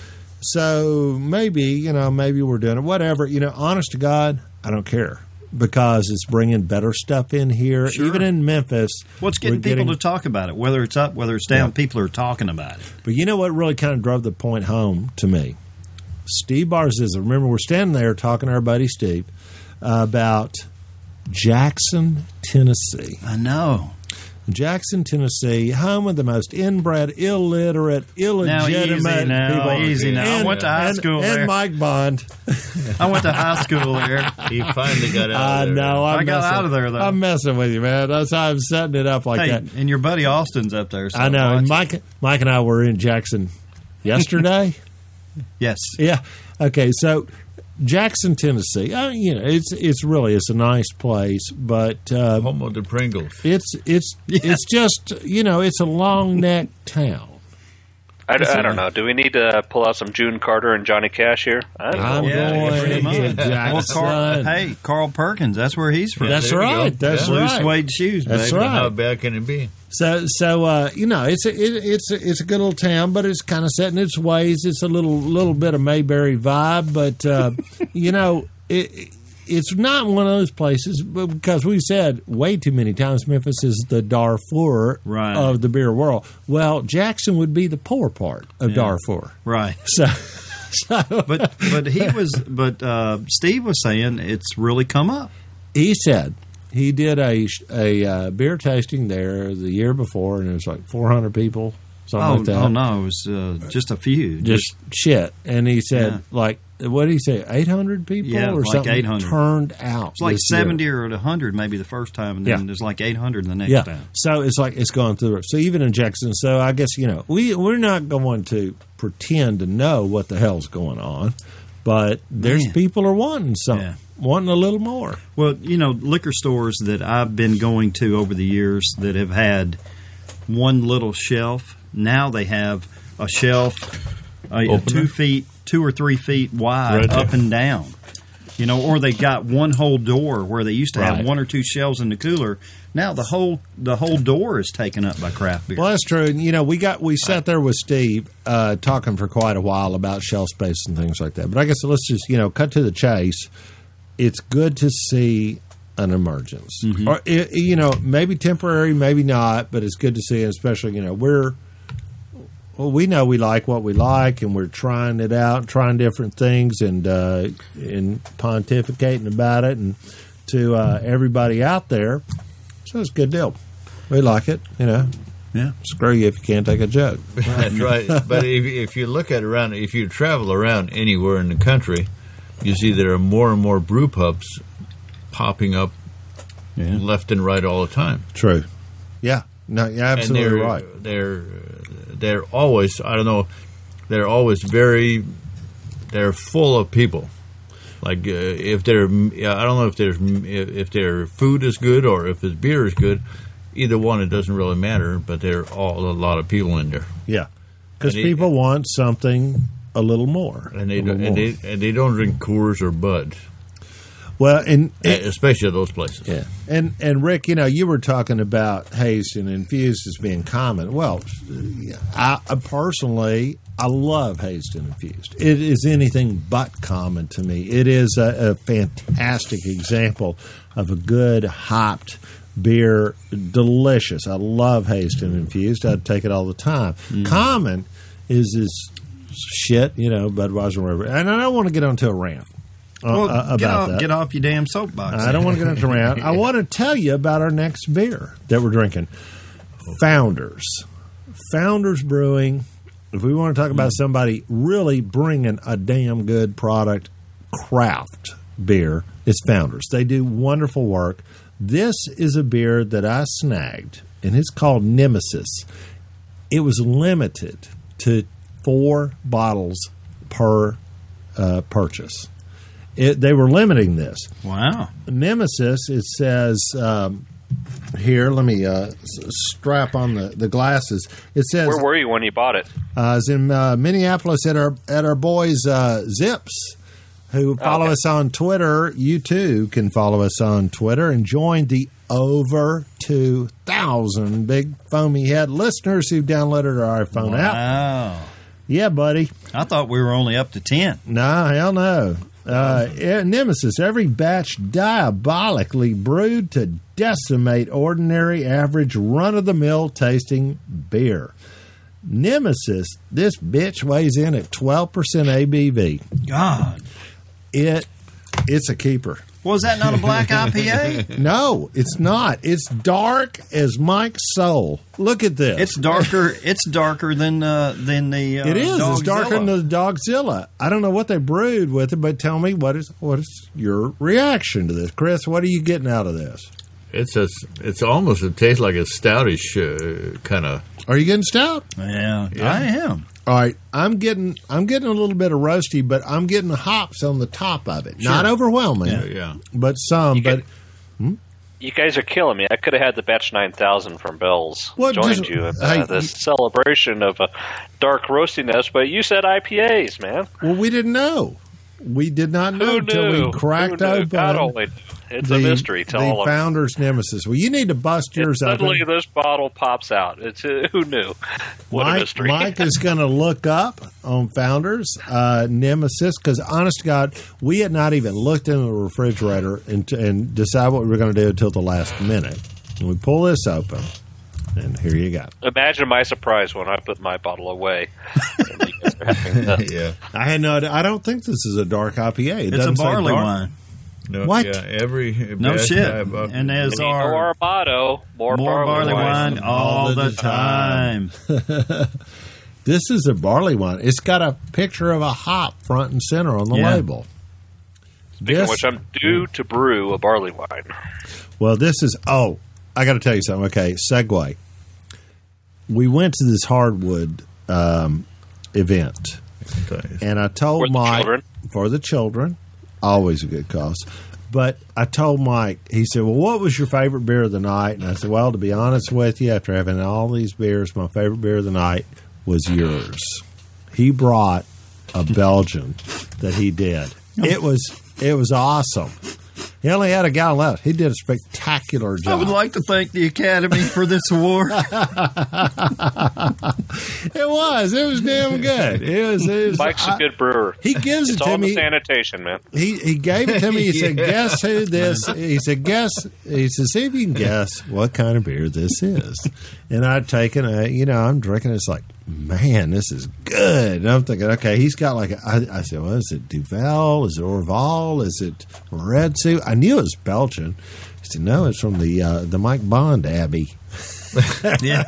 So maybe we're doing it. Whatever. Honest to God, I don't care because it's bringing better stuff in here. Sure. Even in Memphis, what's getting people to talk about it? Whether it's up, whether it's down, people are talking about it. But you know what really kind of drove the point home to me? Steve Barzizza. Remember, we're standing there talking to our buddy Steve about Jackson, Tennessee. I know. Jackson, Tennessee, home of the most inbred, illiterate, illegitimate people. Easy now. I went to high school there. And Mike Bond. I went to high school there. He finally got out I of there. know. I got out of there, though. I'm messing with you, man. That's how I'm setting it up like that. And your buddy Austin's up there. So I know. And Mike and I were in Jackson yesterday. Yes. Yeah. Okay, so Jackson, Tennessee. It's a nice place, but home of the Pringles. It's just it's a long neck town. I don't know. Do we need to pull out some June Carter and Johnny Cash here? I'm going to Jackson. Carl Perkins. That's where he's from. That's right. That's Blue right. suede shoes. That's baby. right. How bad can it be? So it's a good little town, but it's kind of set in its ways. It's a little bit of Mayberry vibe, but it's not one of those places because we said way too many times Memphis is the Darfur of the beer world. Well, Jackson would be the poor part of Darfur, right? So but Steve was saying it's really come up. He said he did a beer tasting there the year before, and it was like 400 people, something like that. Oh no, it was just a few, just shit. And he said like. What did he say? 800 people or like something 800. Turned out. It's like 70 or 100 maybe the first time, and then there's like 800 the next time. So it's like it's gone through. So even in Jackson, so I guess we're not going to pretend to know what the hell's going on, but there's people are wanting something, wanting a little more. Well, liquor stores that I've been going to over the years that have had one little shelf, now they have a shelf 2 or 3 feet wide up and down. Or they got one whole door where they used to have 1 or 2 shelves in the cooler. Now the whole door is taken up by craft beer. Well, that's true. And, we sat there with Steve talking for quite a while about shelf space and things like that. But I guess let's just cut to the chase. It's good to see an emergence, or maybe temporary, maybe not, but it's good to see. And especially we know we like what we like, and we're trying it out, trying different things, and pontificating about it, and to everybody out there. So it's a good deal. We like it, Yeah. Screw you if you can't take a joke. That's right. But if you look at around, if you travel around anywhere in the country, you see there are more and more brew pubs popping up left and right all the time. True. Yeah. No, you're absolutely right. They're always, I don't know, they're always they're full of people. Like if I don't know if their food is good or if his beer is good. Either one, it doesn't really matter, but there are a lot of people in there. Yeah, because people want something a little more, and they don't drink Coors or Bud. Well, and especially at those places. Yeah, and Rick, you were talking about Hazed and Infused as being common. Well, I personally, I love Hazed and Infused. It is anything but common to me. It is a fantastic example of a good hopped beer, delicious. I love Hazed and Infused. I'd take it all the time. Common is this shit, Budweiser, whatever. And I don't want to get onto a rant about that. Get off your damn soapbox. I don't want to get into a rant. I want to tell you about our next beer that we're drinking. Founders Brewing. If we want to talk about somebody really bringing a damn good product, craft beer, it's Founders. They do wonderful work. This is a beer that I snagged, and it's called Nemesis. It was limited to 4 bottles per purchase. They were limiting this. Wow. Nemesis, it says here, let me strap on the glasses. It says, where were you when you bought it? I was in Minneapolis at our boys Zips, who follow us on Twitter. You too can follow us on Twitter and join the over 2,000 big foamy head listeners who've downloaded our iPhone app. Wow. Yeah, buddy. I thought we were only up to 10. No, hell no. Nemesis, every batch diabolically brewed to decimate ordinary, average, run-of-the-mill tasting beer. Nemesis, this bitch weighs in at 12% ABV. God. It's a keeper. Was that not a black IPA? No, it's not. It's dark as Mike's soul. Look at this. It's darker. It's darker than the. It is. Dogzilla. It's darker than the Dogzilla. I don't know what they brewed with it, but tell me what is your reaction to this, Chris? What are you getting out of this? It's almost, it tastes like a stoutish kind of. Are you getting stout? Yeah, I am. All right, I'm getting a little bit of roasty, but I'm getting the hops on the top of it. Sure. Not overwhelming, but some. You guys are killing me. I could have had the Batch 9000 from Bell's joined you at this celebration of dark roastiness, but you said IPAs, man. Well, we didn't know. We did not know until we cracked open. God only. It's a mystery to all of the Founders Nemesis. Well, you need to bust yours open. Suddenly this bottle pops out. It's who knew? What a mystery. Mike is going to look up on Founders Nemesis because, honest to God, we had not even looked in the refrigerator and decided what we were going to do until the last minute. And we pull this open, and here you go. Imagine my surprise when I put my bottle away. Yeah, I had no idea. I don't think this is a dark IPA. It's a barley wine. No, what? Yeah, no shit. And as our motto, more barley wine all the time. This is a barley wine. It's got a picture of a hop front and center on the label. Speaking of which, I'm due to brew a barley wine. Well, this is. Oh, I got to tell you something. Okay, segue. We went to this hardwood event, and I told Mike for the children. Always a good cause. But I told Mike, he said, well, what was your favorite beer of the night? And I said, well, to be honest with you, after having all these beers, my favorite beer of the night was yours. He brought a Belgian that he did. It was awesome. He only had a gallon left. He did a spectacular job. I would like to thank the Academy for this award. It was damn good. It was Mike's a good brewer. He gives it to all me. The sanitation, man. He gave it to me. He said, guess who this. He said, see if you can guess what kind of beer this is. And I'd taken I'm drinking it. It's like, man, this is good. And I'm thinking, okay, he's got I said, well, is it Duvel? Is it Orval? Is it Red Sioux? I knew it was Belgian. He said, no, it's from the Mike Bond Abbey. Yeah.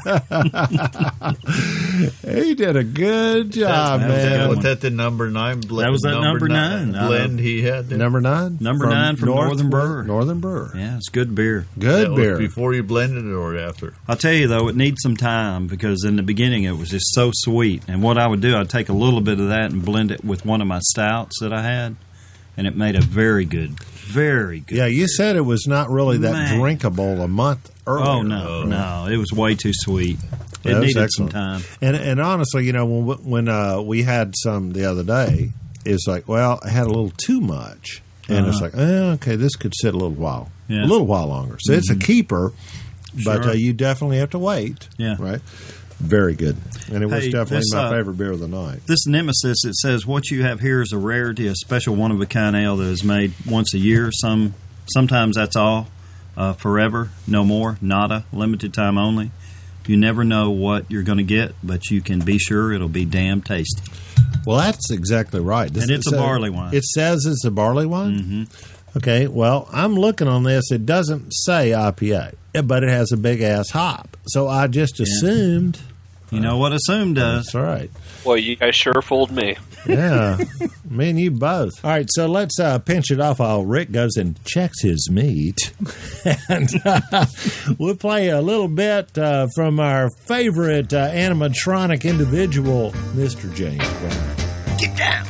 He did a good job, man. Was that the number 9 blend? That was that number 9 blend he had there? Number 9? Number 9 from Northern Brewer. Northern Brewer. Yeah, it's good beer. Good beer. Was before you blended it or after? I'll tell you, though, it needs some time because in the beginning it was just so sweet. And what I would do, I'd take a little bit of that and blend it with one of my stouts that I had, and it made a very good. Yeah, you said it was not really that drinkable a month earlier. Oh, no. It was way too sweet. It needed some time. And honestly, you know, when we had some the other day, it's like, well, I had a little too much. And it's like, okay, this could sit a little while. Yeah. A little while longer. So it's a keeper, but Sure. you definitely have to wait. Yeah. Right? Very good. And it was Hey, definitely this, my favorite beer of the night. This Nemesis, it says what you have here is a rarity, a special one-of-a-kind ale that is made once a year. Sometimes that's all. Forever, no more, nada, limited time only. You never know what you're going to get, but you can be sure it'll be damn tasty. Well, that's exactly right. And it's a barley wine. It says it's a barley wine? Mm-hmm. Okay, well, I'm looking on this. It doesn't say IPA, but it has a big-ass hop. So I just assumed. You know what assumed does. That's right. Well, you guys sure fooled me. Yeah, me and you both. All right, so let's pinch it off while Rick goes and checks his meat. And we'll play a little bit from our favorite animatronic individual, Mr. James Brown. Get down.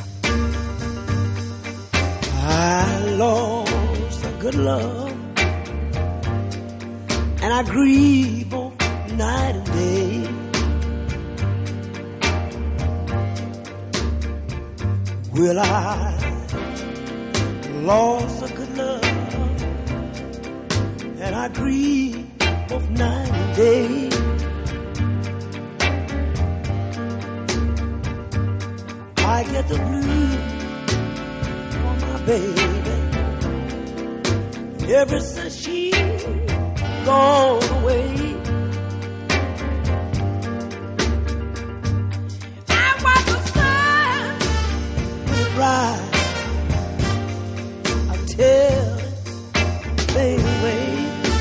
I lost a good love, and I grieve both night and day. Well, I lost a good love, and I grieve both night and day. I get the blues for my baby ever since she gone away. Right, I tell it, fade away.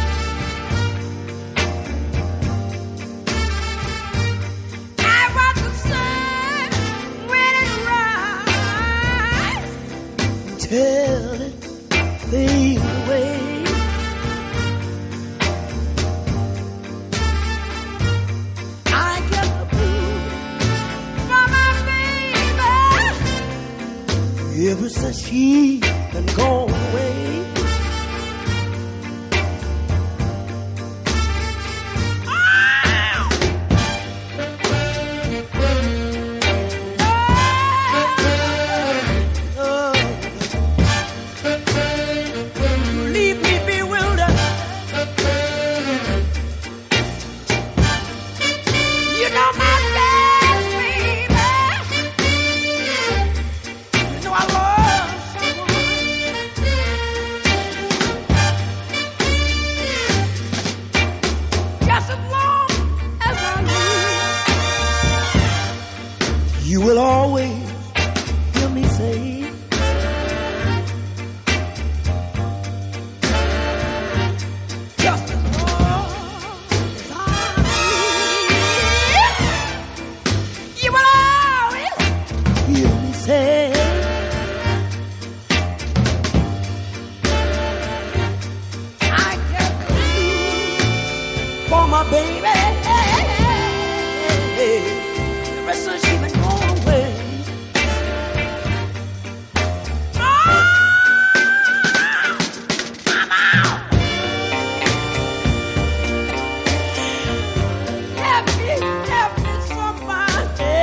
I watch the sun when it rise, tell it, fade away. I get the blues from my baby ever since she been gone away. You leave me bewildered. You know my best, baby. You know I love someone. Just as long as I live, you will always hear me say, just as long as I live, you will always hear me say, I get the blues for my baby. Ever since she been gone away. Oh, come on. Help me, somebody.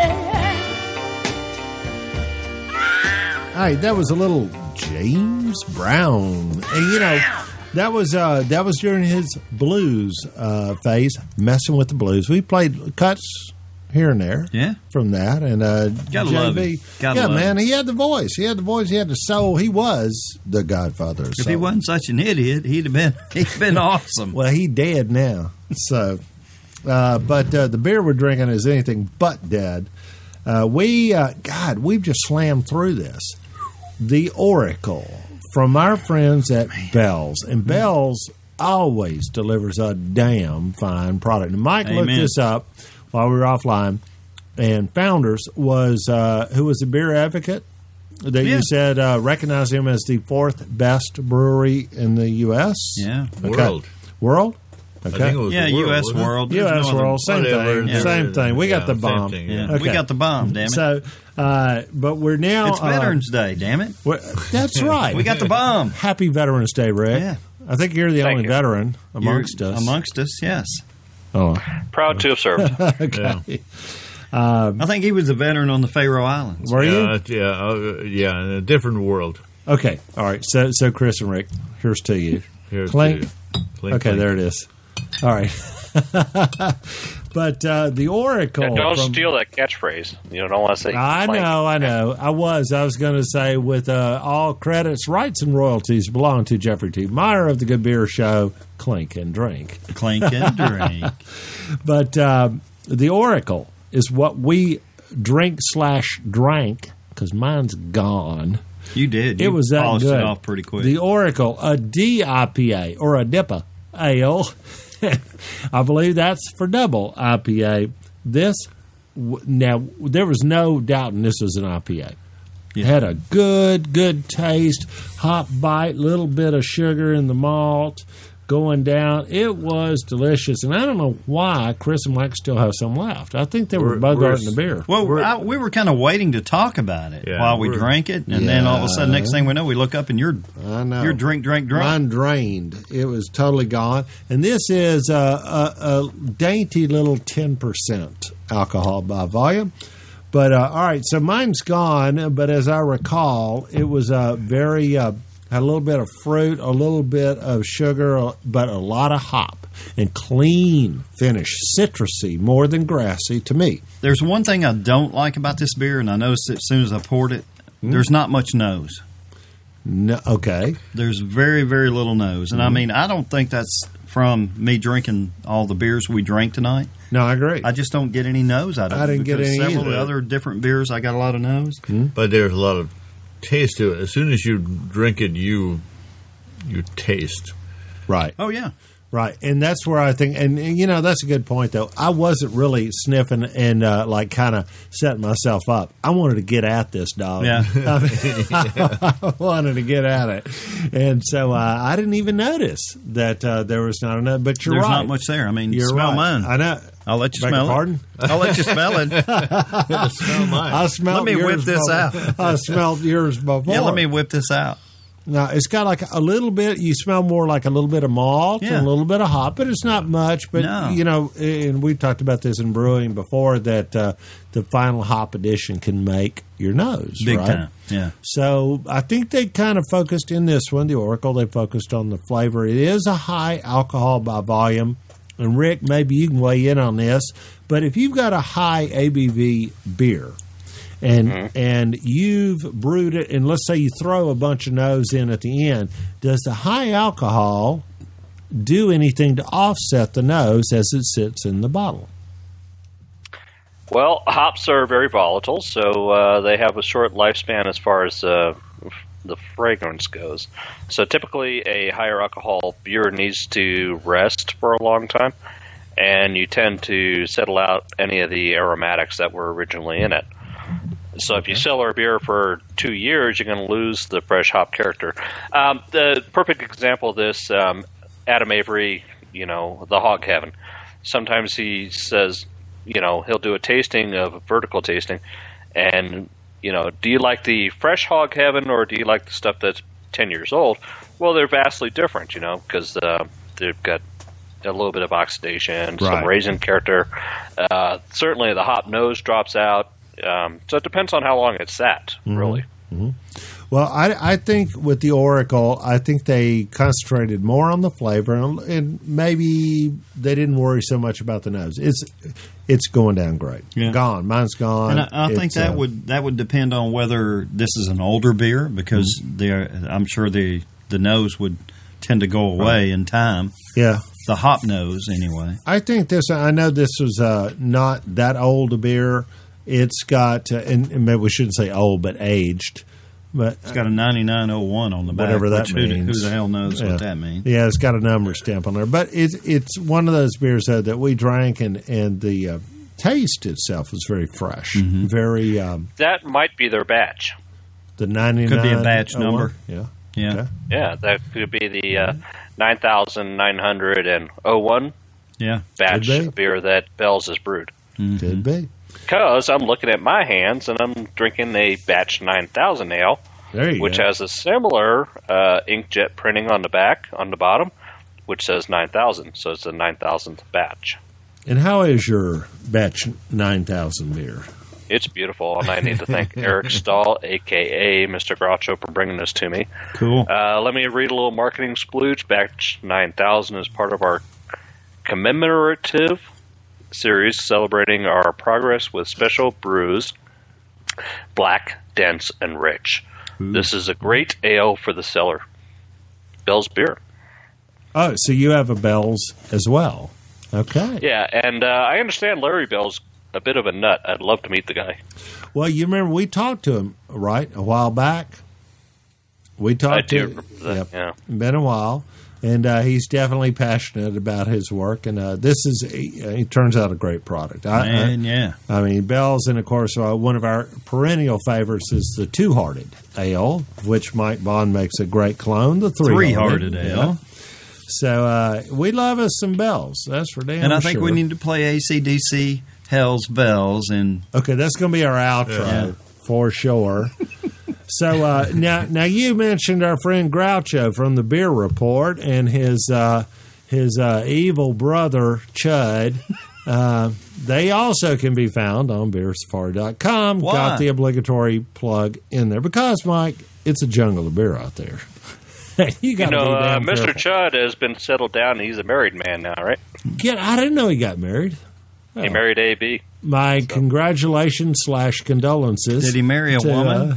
All right, that was a little James Brown. And, you know, that was during his blues phase, messing with the blues. We played cuts here and there from that. And Gotta love him. Gotta love man, him. he had the voice. He had the soul. He was the godfather of soul. If he wasn't such an idiot, he'd been awesome. Well, he dead now. So, but the beer we're drinking is anything but dead. We've just slammed through this. The Oracle from our friends at Bell's. And Bell's always delivers a damn fine product. And Mike looked this up while we were offline, and Founders was who was the beer advocate that you said recognized him as the 4th best brewery in the U.S. Yeah, okay. World. Okay. I think it was U.S. World. U.S. World, same thing. Yeah. Same thing. We got the bomb. Thing, Okay. We got the bomb, damn it. So, but we're now... It's Veterans Day, damn it. That's right. We got the bomb. Happy Veterans Day, Rick. Yeah. I think you're the Thank only you. veteran amongst us. Amongst us, yes. Oh, Proud to have served. okay. I think he was a veteran on the Faroe Islands. Were you? In a different world. Okay. All right. So Chris and Rick, here's to you. Here's Clink. to you. Clink, Okay, clink. there it is. All right. But the Oracle. Don't from- steal that catchphrase. You don't want to say. I clank. know. I was going to say, with all credits, rights, and royalties belong to Jeffrey T. Meyer of the Good Beer Show, Clink and Drink. Clink and drink. But the Oracle is what we drink/drank, because mine's gone. You did. It was that polished good. it off pretty quick. The Oracle, a DIPA or a DIPA ale. I believe that's for double IPA. Now, there was no doubting this was an IPA. It had a good taste, hop bite, little bit of sugar in the malt going down. It was delicious, and I don't know why Chris and Mike still have some left. I think they were bogarting the beer. Well, we were kind of waiting to talk about it while we drank it, and then all of a sudden, next thing we know, we look up and you're drink. Mine drained. It was totally gone. And this is a dainty little 10% alcohol by volume. But all right, so mine's gone. But as I recall, it was very had a little bit of fruit, a little bit of sugar, but a lot of hop and clean finish, citrusy more than grassy to me. There's one thing I don't like about this beer, and I noticed it as soon as I poured it. There's not much nose. No, okay. There's very, very little nose. And I mean, I don't think that's from me drinking all the beers we drank tonight. No, I agree. I just don't get any nose out of it. I didn't get because any several either. of the other different beers, I got a lot of nose. But there's a lot of taste to it. As soon as you drink it, you taste. Right. Oh, yeah. Right, and that's where I think, and you know, that's a good point, though. I wasn't really sniffing and like kind of setting myself up. I wanted to get at this dog. Yeah. I wanted to get at it, and so I didn't even notice that there was not enough. But you're There's right. not much there. I mean, You're smell right. mine. I know. I'll let you Beg smell your pardon? it. I'll let you smell it. Smell mine. I smelled Let me yours whip this before. out. I smelled yours before. Yeah, let me whip this out. Now, it's got like a little bit, you smell more like a little bit of malt and Yeah. a little bit of hop, but it's not much. But, No. you know, and we talked about this in brewing before, that the final hop addition can make your nose, Big right? time. Yeah. So I think they kind of focused in this one, the Oracle, they focused on the flavor. It is a high alcohol by volume. And Rick, maybe you can weigh in on this, but if you've got a high ABV beer, and you've brewed it, and let's say you throw a bunch of nose in at the end, does the high alcohol do anything to offset the nose as it sits in the bottle? Well, hops are very volatile, so they have a short lifespan as far as the fragrance goes. So typically a higher alcohol beer needs to rest for a long time, and you tend to settle out any of the aromatics that were originally in it. So if you cellar a beer for 2 years, you're going to lose the fresh hop character. The perfect example of this, Adam Avery, you know, the Hog Heaven. Sometimes he says, you know, he'll do a tasting of a vertical tasting, and, you know, do you like the fresh Hog Heaven or do you like the stuff that's 10 years old? Well, they're vastly different, you know, because they've got a little bit of oxidation, some raisin character. Certainly the hop nose drops out. So it depends on how long it's sat, really. Mm-hmm. Well, I think with the Oracle, I think they concentrated more on the flavor, and maybe they didn't worry so much about the nose. It's going down great. Yeah. Gone. Mine's gone. And I think that would depend on whether this is an older beer, because I'm sure the nose would tend to go away in time. Yeah. The hop nose, anyway. I think this. I know this was not that old a beer. It's got, and maybe we shouldn't say old, but aged. But it's got a 9901 on the back. Whatever that means. means. Who the hell knows what that means? Yeah, it's got a number stamp on there. But it's one of those beers that we drank, and the taste itself was very fresh. Mm-hmm. Very. That might be their batch. The 99 could be a batch number. Yeah. Yeah. Okay. Yeah, that could be the 9,901 batch of beer that Bell's has brewed. Mm-hmm. Could be. Because I'm looking at my hands and I'm drinking a batch 9,000 ale, which has a similar inkjet printing on the back, on the bottom, which says 9,000. So it's the 9,000th batch. And how is your batch 9,000 beer? It's beautiful, and I need to thank Eric Stahl, a.k.a. Mr. Groucho, for bringing this to me. Cool. Let me read a little marketing splooge. Batch 9,000 is part of our commemorative series celebrating our progress with special brews, black, dense, and rich. Ooh. This is a great ale for the cellar. Bell's beer. Oh, so you have a Bell's as well. Okay. Yeah, and I understand Larry Bell's a bit of a nut. I'd love to meet the guy. Well, you remember we talked to him, right, a while back? We talked to him. Yep. Yeah. Been a while. And he's definitely passionate about his work. And this is, it turns out, a great product. I mean, Bell's, and of course, one of our perennial favorites is the Two-Hearted Ale, which Mike Bond makes a great clone, the Three-Hearted Ale. Yeah. So we love us some Bell's. That's for damn sure. And I think we need to play AC/DC Hell's Bells. Okay, that's going to be our outro for sure. So now you mentioned our friend Groucho from the Beer Report and his evil brother Chud. They also can be found on beersafari.com. Why? Got the obligatory plug in there because, Mike, it's a jungle of beer out there. you got Mr. Chud has been settled down. He's a married man now, right? Yeah, I didn't know he got married. He married AB. My congratulations / condolences. Did he marry a woman?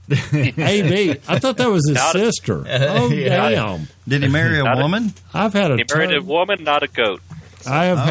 AB. I thought that was his sister. Oh, damn. Did he marry a woman? I've had He married a woman, not a goat. I have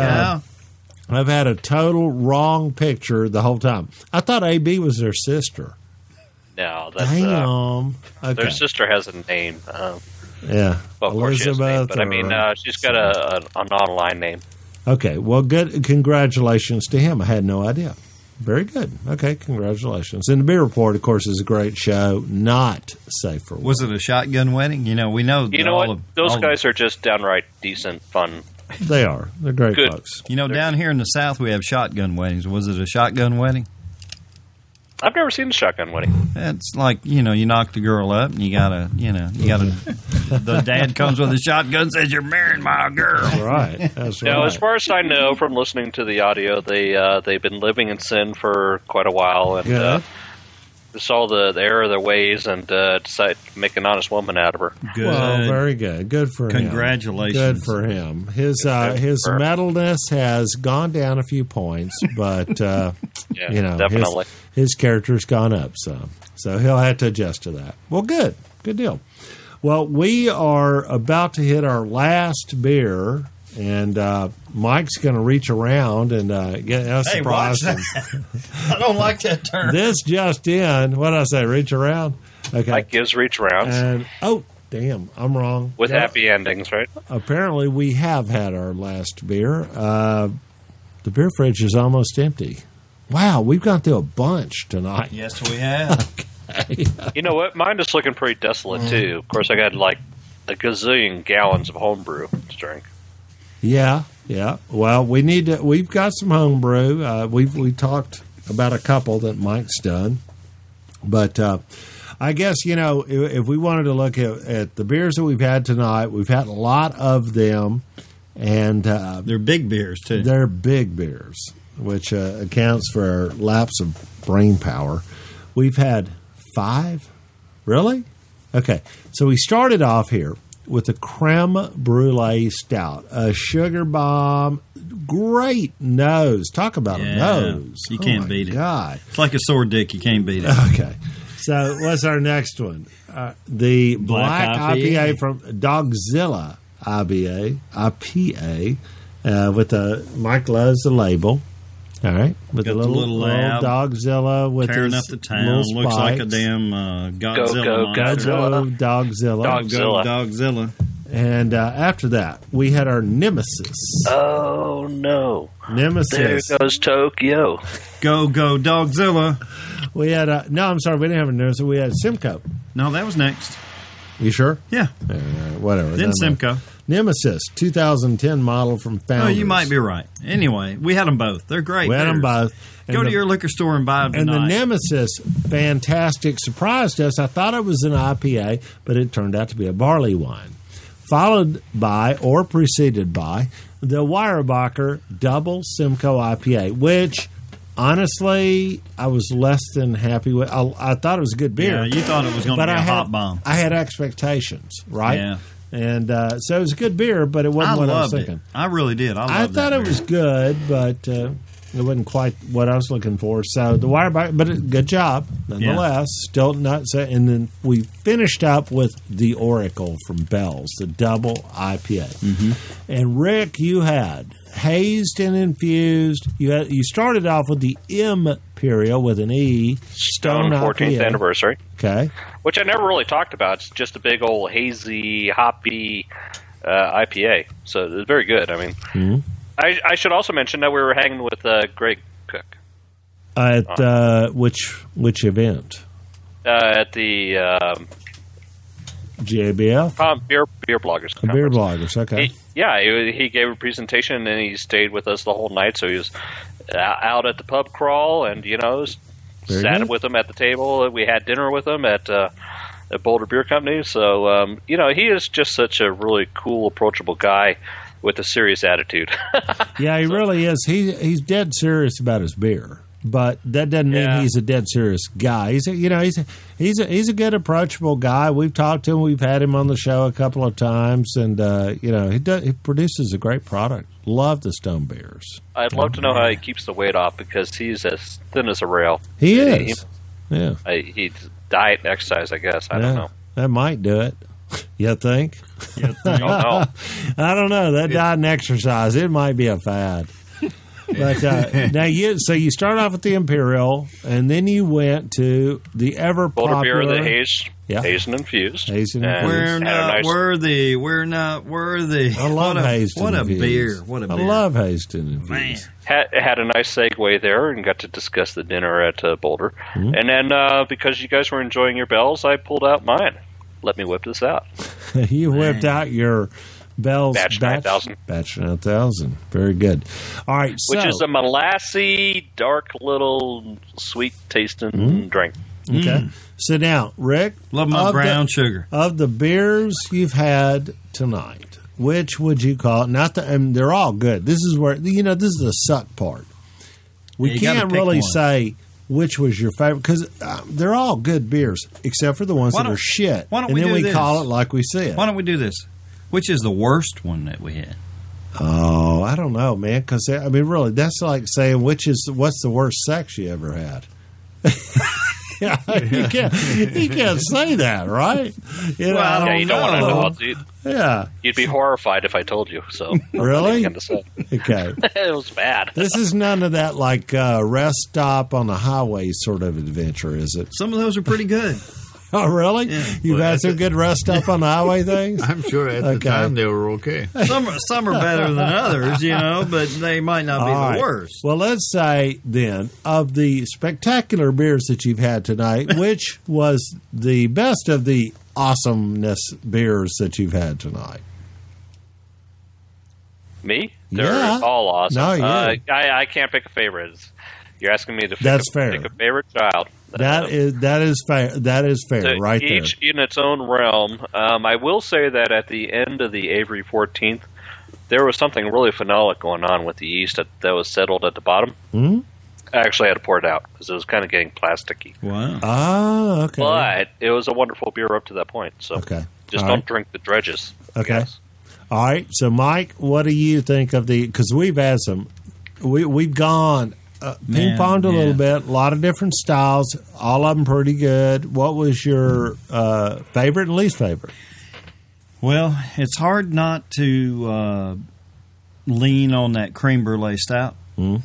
I've had a total wrong picture the whole time. I thought AB was their sister. No, that's damn. Okay. Their sister has a name. Yeah, well, of course she has a name, but I mean, she's got an online name. Okay, well, good. Congratulations to him. I had no idea. Very good. Okay, congratulations. And the Beer Report, of course, is a great show. Not safe for work. Was it a shotgun wedding? We know. You know what? Those guys are just downright decent, fun. They are. They're great folks. Down here in the South, we have shotgun weddings. Was it a shotgun wedding? I've never seen a shotgun wedding. It's like, you knock the girl up and you gotta, the dad comes with a shotgun and says, "You're marrying my girl." Right. That's right. Now, as far as I know from listening to the audio, they've been living in sin for quite a while and saw the error of their ways and decided to make an honest woman out of her. Good. Well, very good. Good for him. Congratulations. Good for him. His metalness has gone down a few points, but definitely. His character's gone up some. So he'll have to adjust to that. Well, good. Good deal. Well, we are about to hit our last beer, and Mike's going to reach around and get us surprised. I don't like that term. This just in. What did I say? Reach around? Okay. Mike gives reach arounds. And, damn, I'm wrong. With happy endings, right? Apparently, we have had our last beer. The beer fridge is almost empty. Wow, we've gone through a bunch tonight. Yes, we have. Okay. You know what? Mine is looking pretty desolate, too. Of course, I got like a gazillion gallons of homebrew to drink. Yeah. Well, we've got some homebrew. We talked about a couple that Mike's done. But I guess, if we wanted to look at the beers that we've had tonight, we've had a lot of them. And they're big beers, too. They're big beers, which accounts for our lapse of brain power. We've had 5? Really? Okay. So we started off here with a creme brulee stout, a sugar bomb, great nose. Talk about a nose. You can't beat it. God. It's like a sore dick. You can't beat it. Okay. So what's our next one? The Black IPA from Dogzilla IPA with Mike loves the label. All right, with Got the the little lab Dogzilla with tearing his up the town. little Looks like a spikes. damn Godzilla. Go, monster. Godzilla. Dogzilla. Dogzilla. Go Dogzilla. And after that, we had our Nemesis. Oh no! Nemesis. There goes Tokyo. Go Dogzilla. We had no, I'm sorry, we didn't have a Nemesis. We had Simcoe. No, that was next. You sure? Yeah. Whatever. Then doesn't matter. Simcoe. Nemesis, 2010 model from Founders. Oh, you might be right. Anyway, we had them both. They're great. We had them beers. both. Go to your liquor store and buy them And tonight. the Nemesis, fantastic, surprised us. I thought it was an IPA, but it turned out to be a barley wine. Followed by, or preceded by, the Weyerbacher Double Simcoe IPA, which, honestly, I was less than happy with. I thought it was a good beer. Yeah, you thought it was going to be a hot bomb. I had expectations, right? Yeah. And so it was a good beer, but it wasn't what I was thinking. I really did. I thought it was good, but it wasn't quite what I was looking for. So the Weyerbacher, but good job nonetheless. Still not so. And then we finished up with the Oracle from Bell's, the double IPA. Mm-hmm. And Rick, you had hazed and infused. You started off with the Imperial with an E, Stone 14th IPA. anniversary. Okay. Which I never really talked about. It's just a big old hazy, hoppy IPA. So it was very good. I mean, I should also mention that we were hanging with Greg Cook. At which event? At the GABF? Beer Bloggers Conference. Beer Bloggers, okay. He gave a presentation, and he stayed with us the whole night. So he was out at the pub crawl, and, Very sat good. with him at the table. We had dinner with him at Boulder Beer Company. So, he is just such a really cool, approachable guy with a serious attitude. Yeah, he really is. He's dead serious about his beer, but that doesn't mean he's a dead serious guy. He's a good, approachable guy. We've talked to him. We've had him on the show a couple of times, and he produces a great product. Love the Stone beers. I'd love to know how he keeps the weight off, because he's as thin as a rail. He is. Yeah. He's diet and exercise, I guess. I don't know. That might do it. You think? I don't know. I don't know. That diet and exercise, it might be a fad. But now you start off with the Imperial, and then you went to the ever Boulder popular beer, the hazed and infused. Hazed and And infused. We're had a not nice- worthy. We're not worthy. I love hazed What and a infused. beer. What a beer. I love hazed and infused. Man. Had a nice segue there, and got to discuss the dinner at Boulder. Mm-hmm. And then because you guys were enjoying your bells, I pulled out mine. Let me whip this out. You whipped out your Bell's Batch 9000. Batch 9000. Very good. All right, Which is a molassy, dark little sweet tasting drink. okay. So now, Rick, Love my of brown sugar. Of the beers you've had tonight, which would you call it? Not the, they're all good. This is where this is the suck part. We You gotta can't pick really one. say which was your favorite because they're all good beers except for the ones Why that don't- are shit. why don't and we then do we this? call it like we see it. Why don't we do this? Which is the worst one that we had? Oh, I don't know, man. Because really, that's like saying what's the worst sex you ever had. Yeah, you can't say that, right? I don't You don't want to know. What Yeah, you'd be horrified if I told you. So Really? Nothing to say. okay. It was bad. This is none of that like rest stop on the highway sort of adventure, is it? Some of those are pretty good. Oh, really? Yeah. You've had some good rest stop on the highway things? I'm sure at the Okay. time they were okay. Some are better than others, but they might not be All the right. worst. Well, let's say then, of the spectacular beers that you've had tonight, which was the best of the awesomeness beers that you've had tonight? Me? They're Yeah. all awesome. No, you. I can't pick a favorite. You're asking me to pick That's fair. pick a favorite child. That is fair. That is fair, So right each in its own realm. I will say that at the end of the Avery 14th, there was something really phenolic going on with the yeast that was settled at the bottom. Hmm? I actually had to pour it out because it was kind of getting plasticky. Wow. there. Ah, okay. But it was a wonderful beer up to that point. So Okay. just All don't right. drink the dredges. I Okay. guess. All right. So, Mike, what do you think of the? Because we've had some. We've gone ping Man, ponged a yeah. little bit. A lot of different styles. All of them pretty good. What was your favorite and least favorite? Well, it's hard not to lean on that creme brulee stout.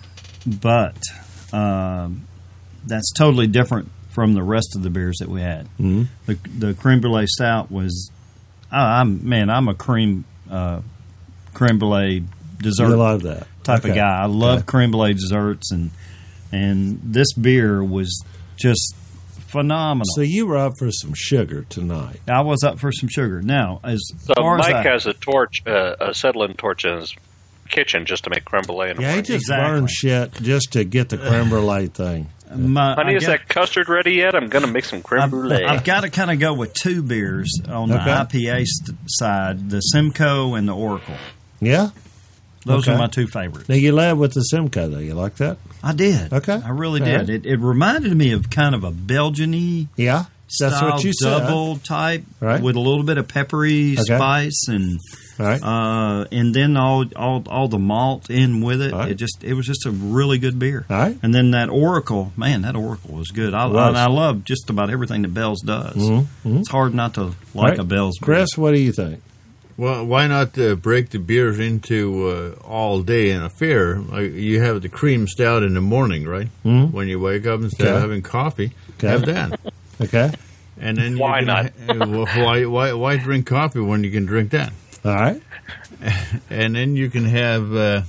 but that's totally different from the rest of the beers that we had. Mm-hmm. The creme brulee stout was, I'm a creme brulee dessert You love that type of guy. I love creme brulee desserts, and this beer was just phenomenal. So you were up for some sugar tonight. I was up for some sugar. Now, as So far Mike as has a torch, a acetylene torch in his kitchen just to make creme brulee in the Yeah, he morning. just Exactly. burned shit just to get the creme brulee thing. Honey, is that custard ready yet? I'm going to make some creme brulee. I've got to kind of go with two beers on the Okay. IPA side, the Simcoe and the Oracle. Yeah? Those Okay. are my two favorites. Now, you led with the Simcoe, though. You like that? I did. Okay. I really All did. right. It reminded me of kind of a Belgian-y Yeah. That's style what you said. double type Right. with a little bit of peppery Okay. spice and All right. and then all the malt in with it. All right. It was just a really good beer. All right. And then that Oracle, man, that Oracle was good. I love just about everything that Bell's does. Mm-hmm. It's hard not to All like right. a Bell's beer. Chris, what do you think? Well, why not break the beers into all day in a fair? Like you have the cream stout in the morning, right? Mhm. When you wake up, instead of Okay. having coffee, Okay. have that. Okay. And then Why you can, why drink coffee when you can drink that? All right. And then you can have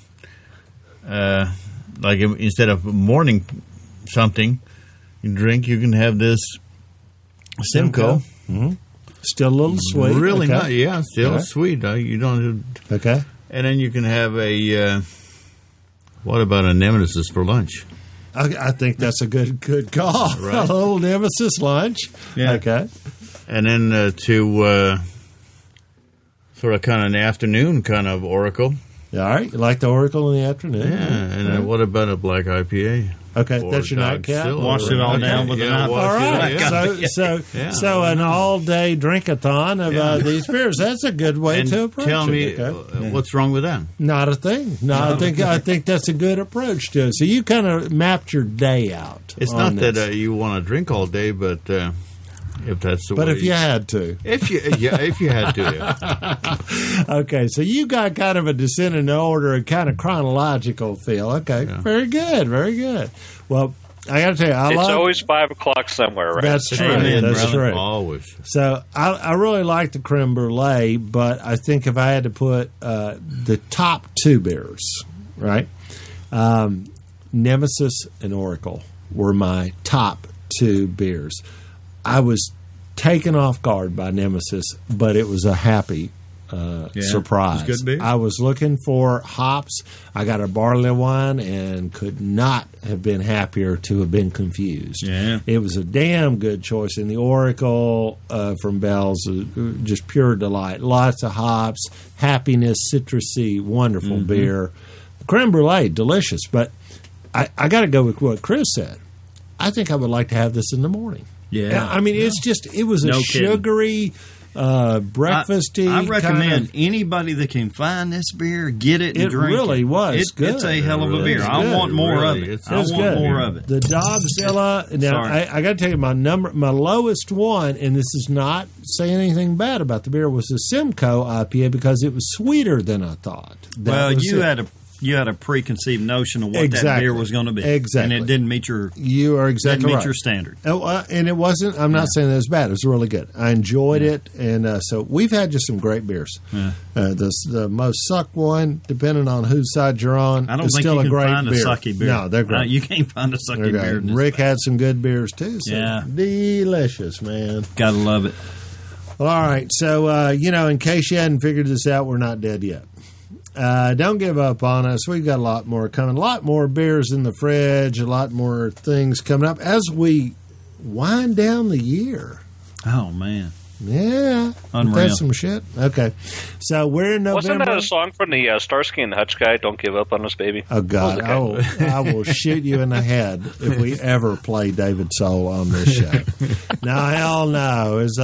like instead of morning something you drink, you can have this Simcoe. Mm-hmm. Still a little sweet. Really okay. not, yeah, still All right. sweet. You don't. Okay. And then you can have a. What about a Nemesis for lunch? I think that's a good call. Right. A little Nemesis lunch. Yeah. Okay. And then to sort of kind of an afternoon kind of Oracle. All right. You like the Oracle in the afternoon? Yeah. And then what about a black IPA? Okay. Or that's your Dodge nightcap. Silver. Wash it all down with a knife. wash All it right. out, yeah. So an all-day drink-a-thon of these beers. That's a good way And to approach tell it. me Okay. what's wrong with that? Not a thing. No, I think that's a good approach to it. So you kind of mapped your day out. It's on not that this. you want to drink all day, but if that's the But way. if you had to. if you had to. Yeah. Okay, so you got kind of a descent in order and kind of chronological feel. Okay, very good, very good. Well, I got to tell you, It's always 5 o'clock somewhere, right? That's true. Amen, That's brother. true. Always. So I really like the creme brulee, but I think if I had to put the top two beers, right, Nemesis and Oracle were my top two beers. I was taken off guard by Nemesis, but it was a happy surprise. it was good beer. I was looking for hops. I got a barley wine and could not have been happier to have been confused. Yeah. It was a damn good choice. And the Oracle from Bell's, just pure delight. Lots of hops, happiness, citrusy, wonderful beer. Creme brulee, delicious. But I got to go with what Chris said. I think I would like to have this in the morning. Yeah. I mean, it was a No kidding. sugary, breakfasty. I recommend kind of, anybody that can find this beer, get it and It drink really it. was good. It's a hell of a Really beer. is I good. want more Really, of it. it's I want good. more of it. The Dogzilla. Now, Sorry. I got to tell you, my lowest one, and this is not saying anything bad about the beer, was the Simcoe IPA because it was sweeter than I thought. That Well, was you it. had a preconceived notion of what that Exactly. beer was going to be. Exactly. And it didn't meet your You are exactly right. your standard. And it wasn't. I'm not saying that it was bad. It was really good. I enjoyed it, and so we've had just some great beers. Yeah. The most suck one, depending on whose side you're on, I don't is think still you a can great find beer. a sucky beer. No, they're great. You can't find a sucky They're beer. great. in this Rick stuff. had some good beers too. So Yeah. delicious, man. Gotta love it. All right, so in case you hadn't figured this out, we're not dead yet. Don't give up on us. We've got a lot more coming. A lot more beers in the fridge. A lot more things coming up as we wind down the year. Oh man. Yeah, Unreal. that's some shit. Okay, so we're in November. Wasn't that a song from the Starsky and Hutch guy? Don't give up on us, baby. Oh God, I will shoot you in the head if we ever play David Soul on this show. No, hell no. It's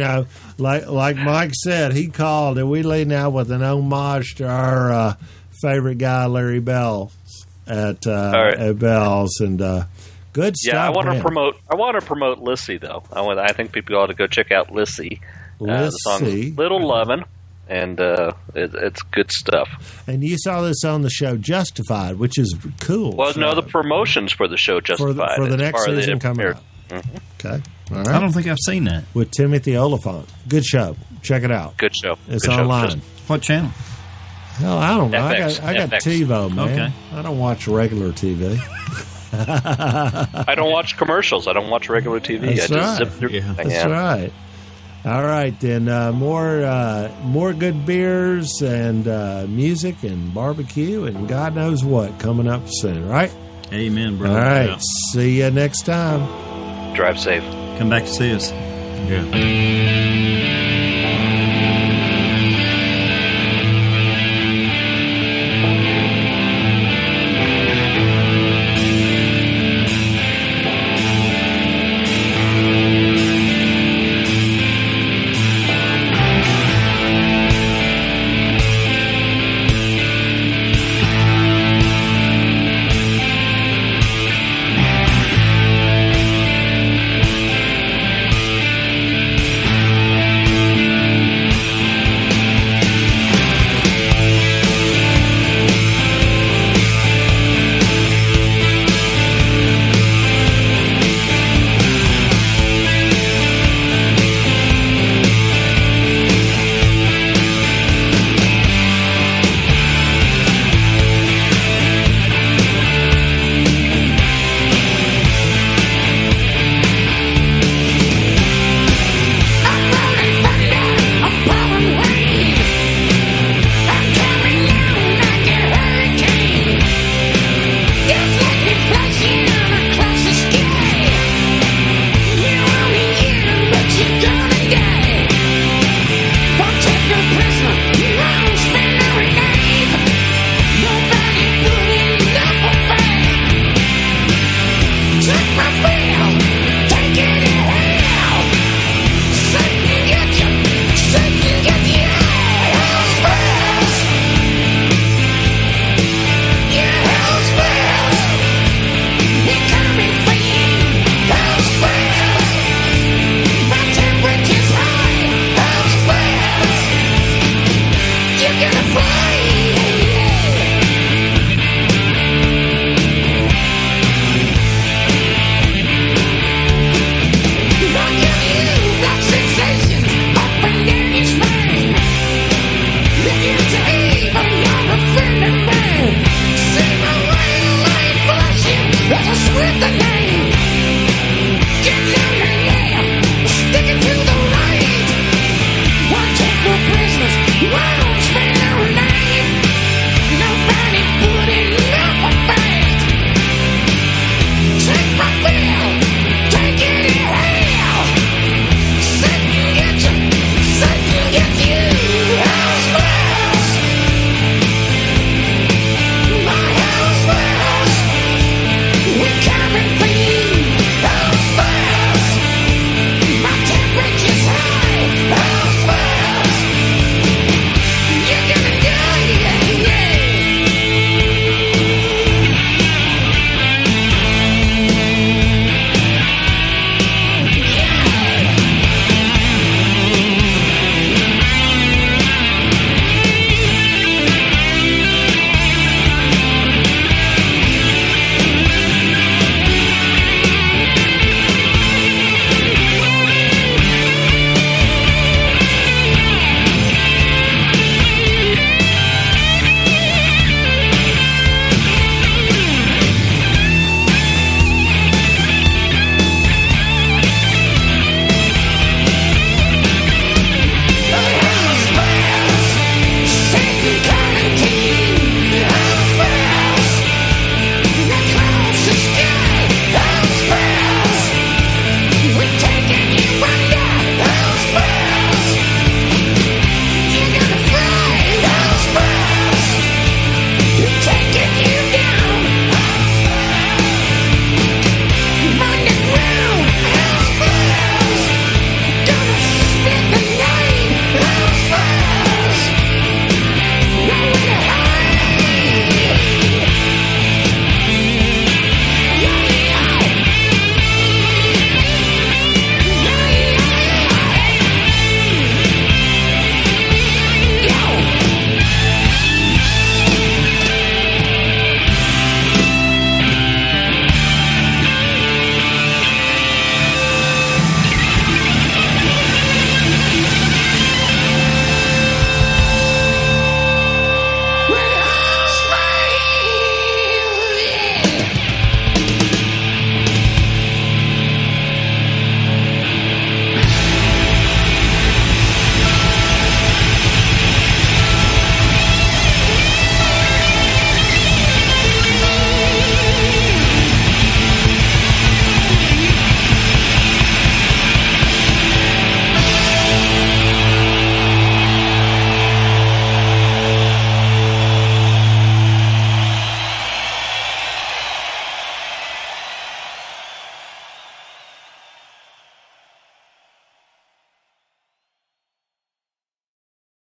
like Mike said, he called, and we lead now with an homage to our favorite guy, Larry Bell at Bell's, and good stuff. Yeah, I want man. to promote Lissy though. I think people ought to go check out Lissy. The song Lissy. "Little Lovin'," and it's good stuff. And you saw this on the show Justified, which is cool. Well, no, the promotions for the show Justified for the next season coming up. Mm-hmm. Okay, all right. I don't think I've seen that with Timothy Oliphant. Good show. Check it out. Good show. It's good online. Show. What channel? Hell, I don't know. FX, I got FX. TiVo, man. Okay. I don't watch regular TV. I don't watch commercials. I don't watch regular TV. That's I just right. zip through. Yeah. That's right. All right, then more good beers and music and barbecue and God knows what coming up soon, right? Amen, All brother. right, Yeah. see you next time. Drive safe. Come back to see us. Yeah.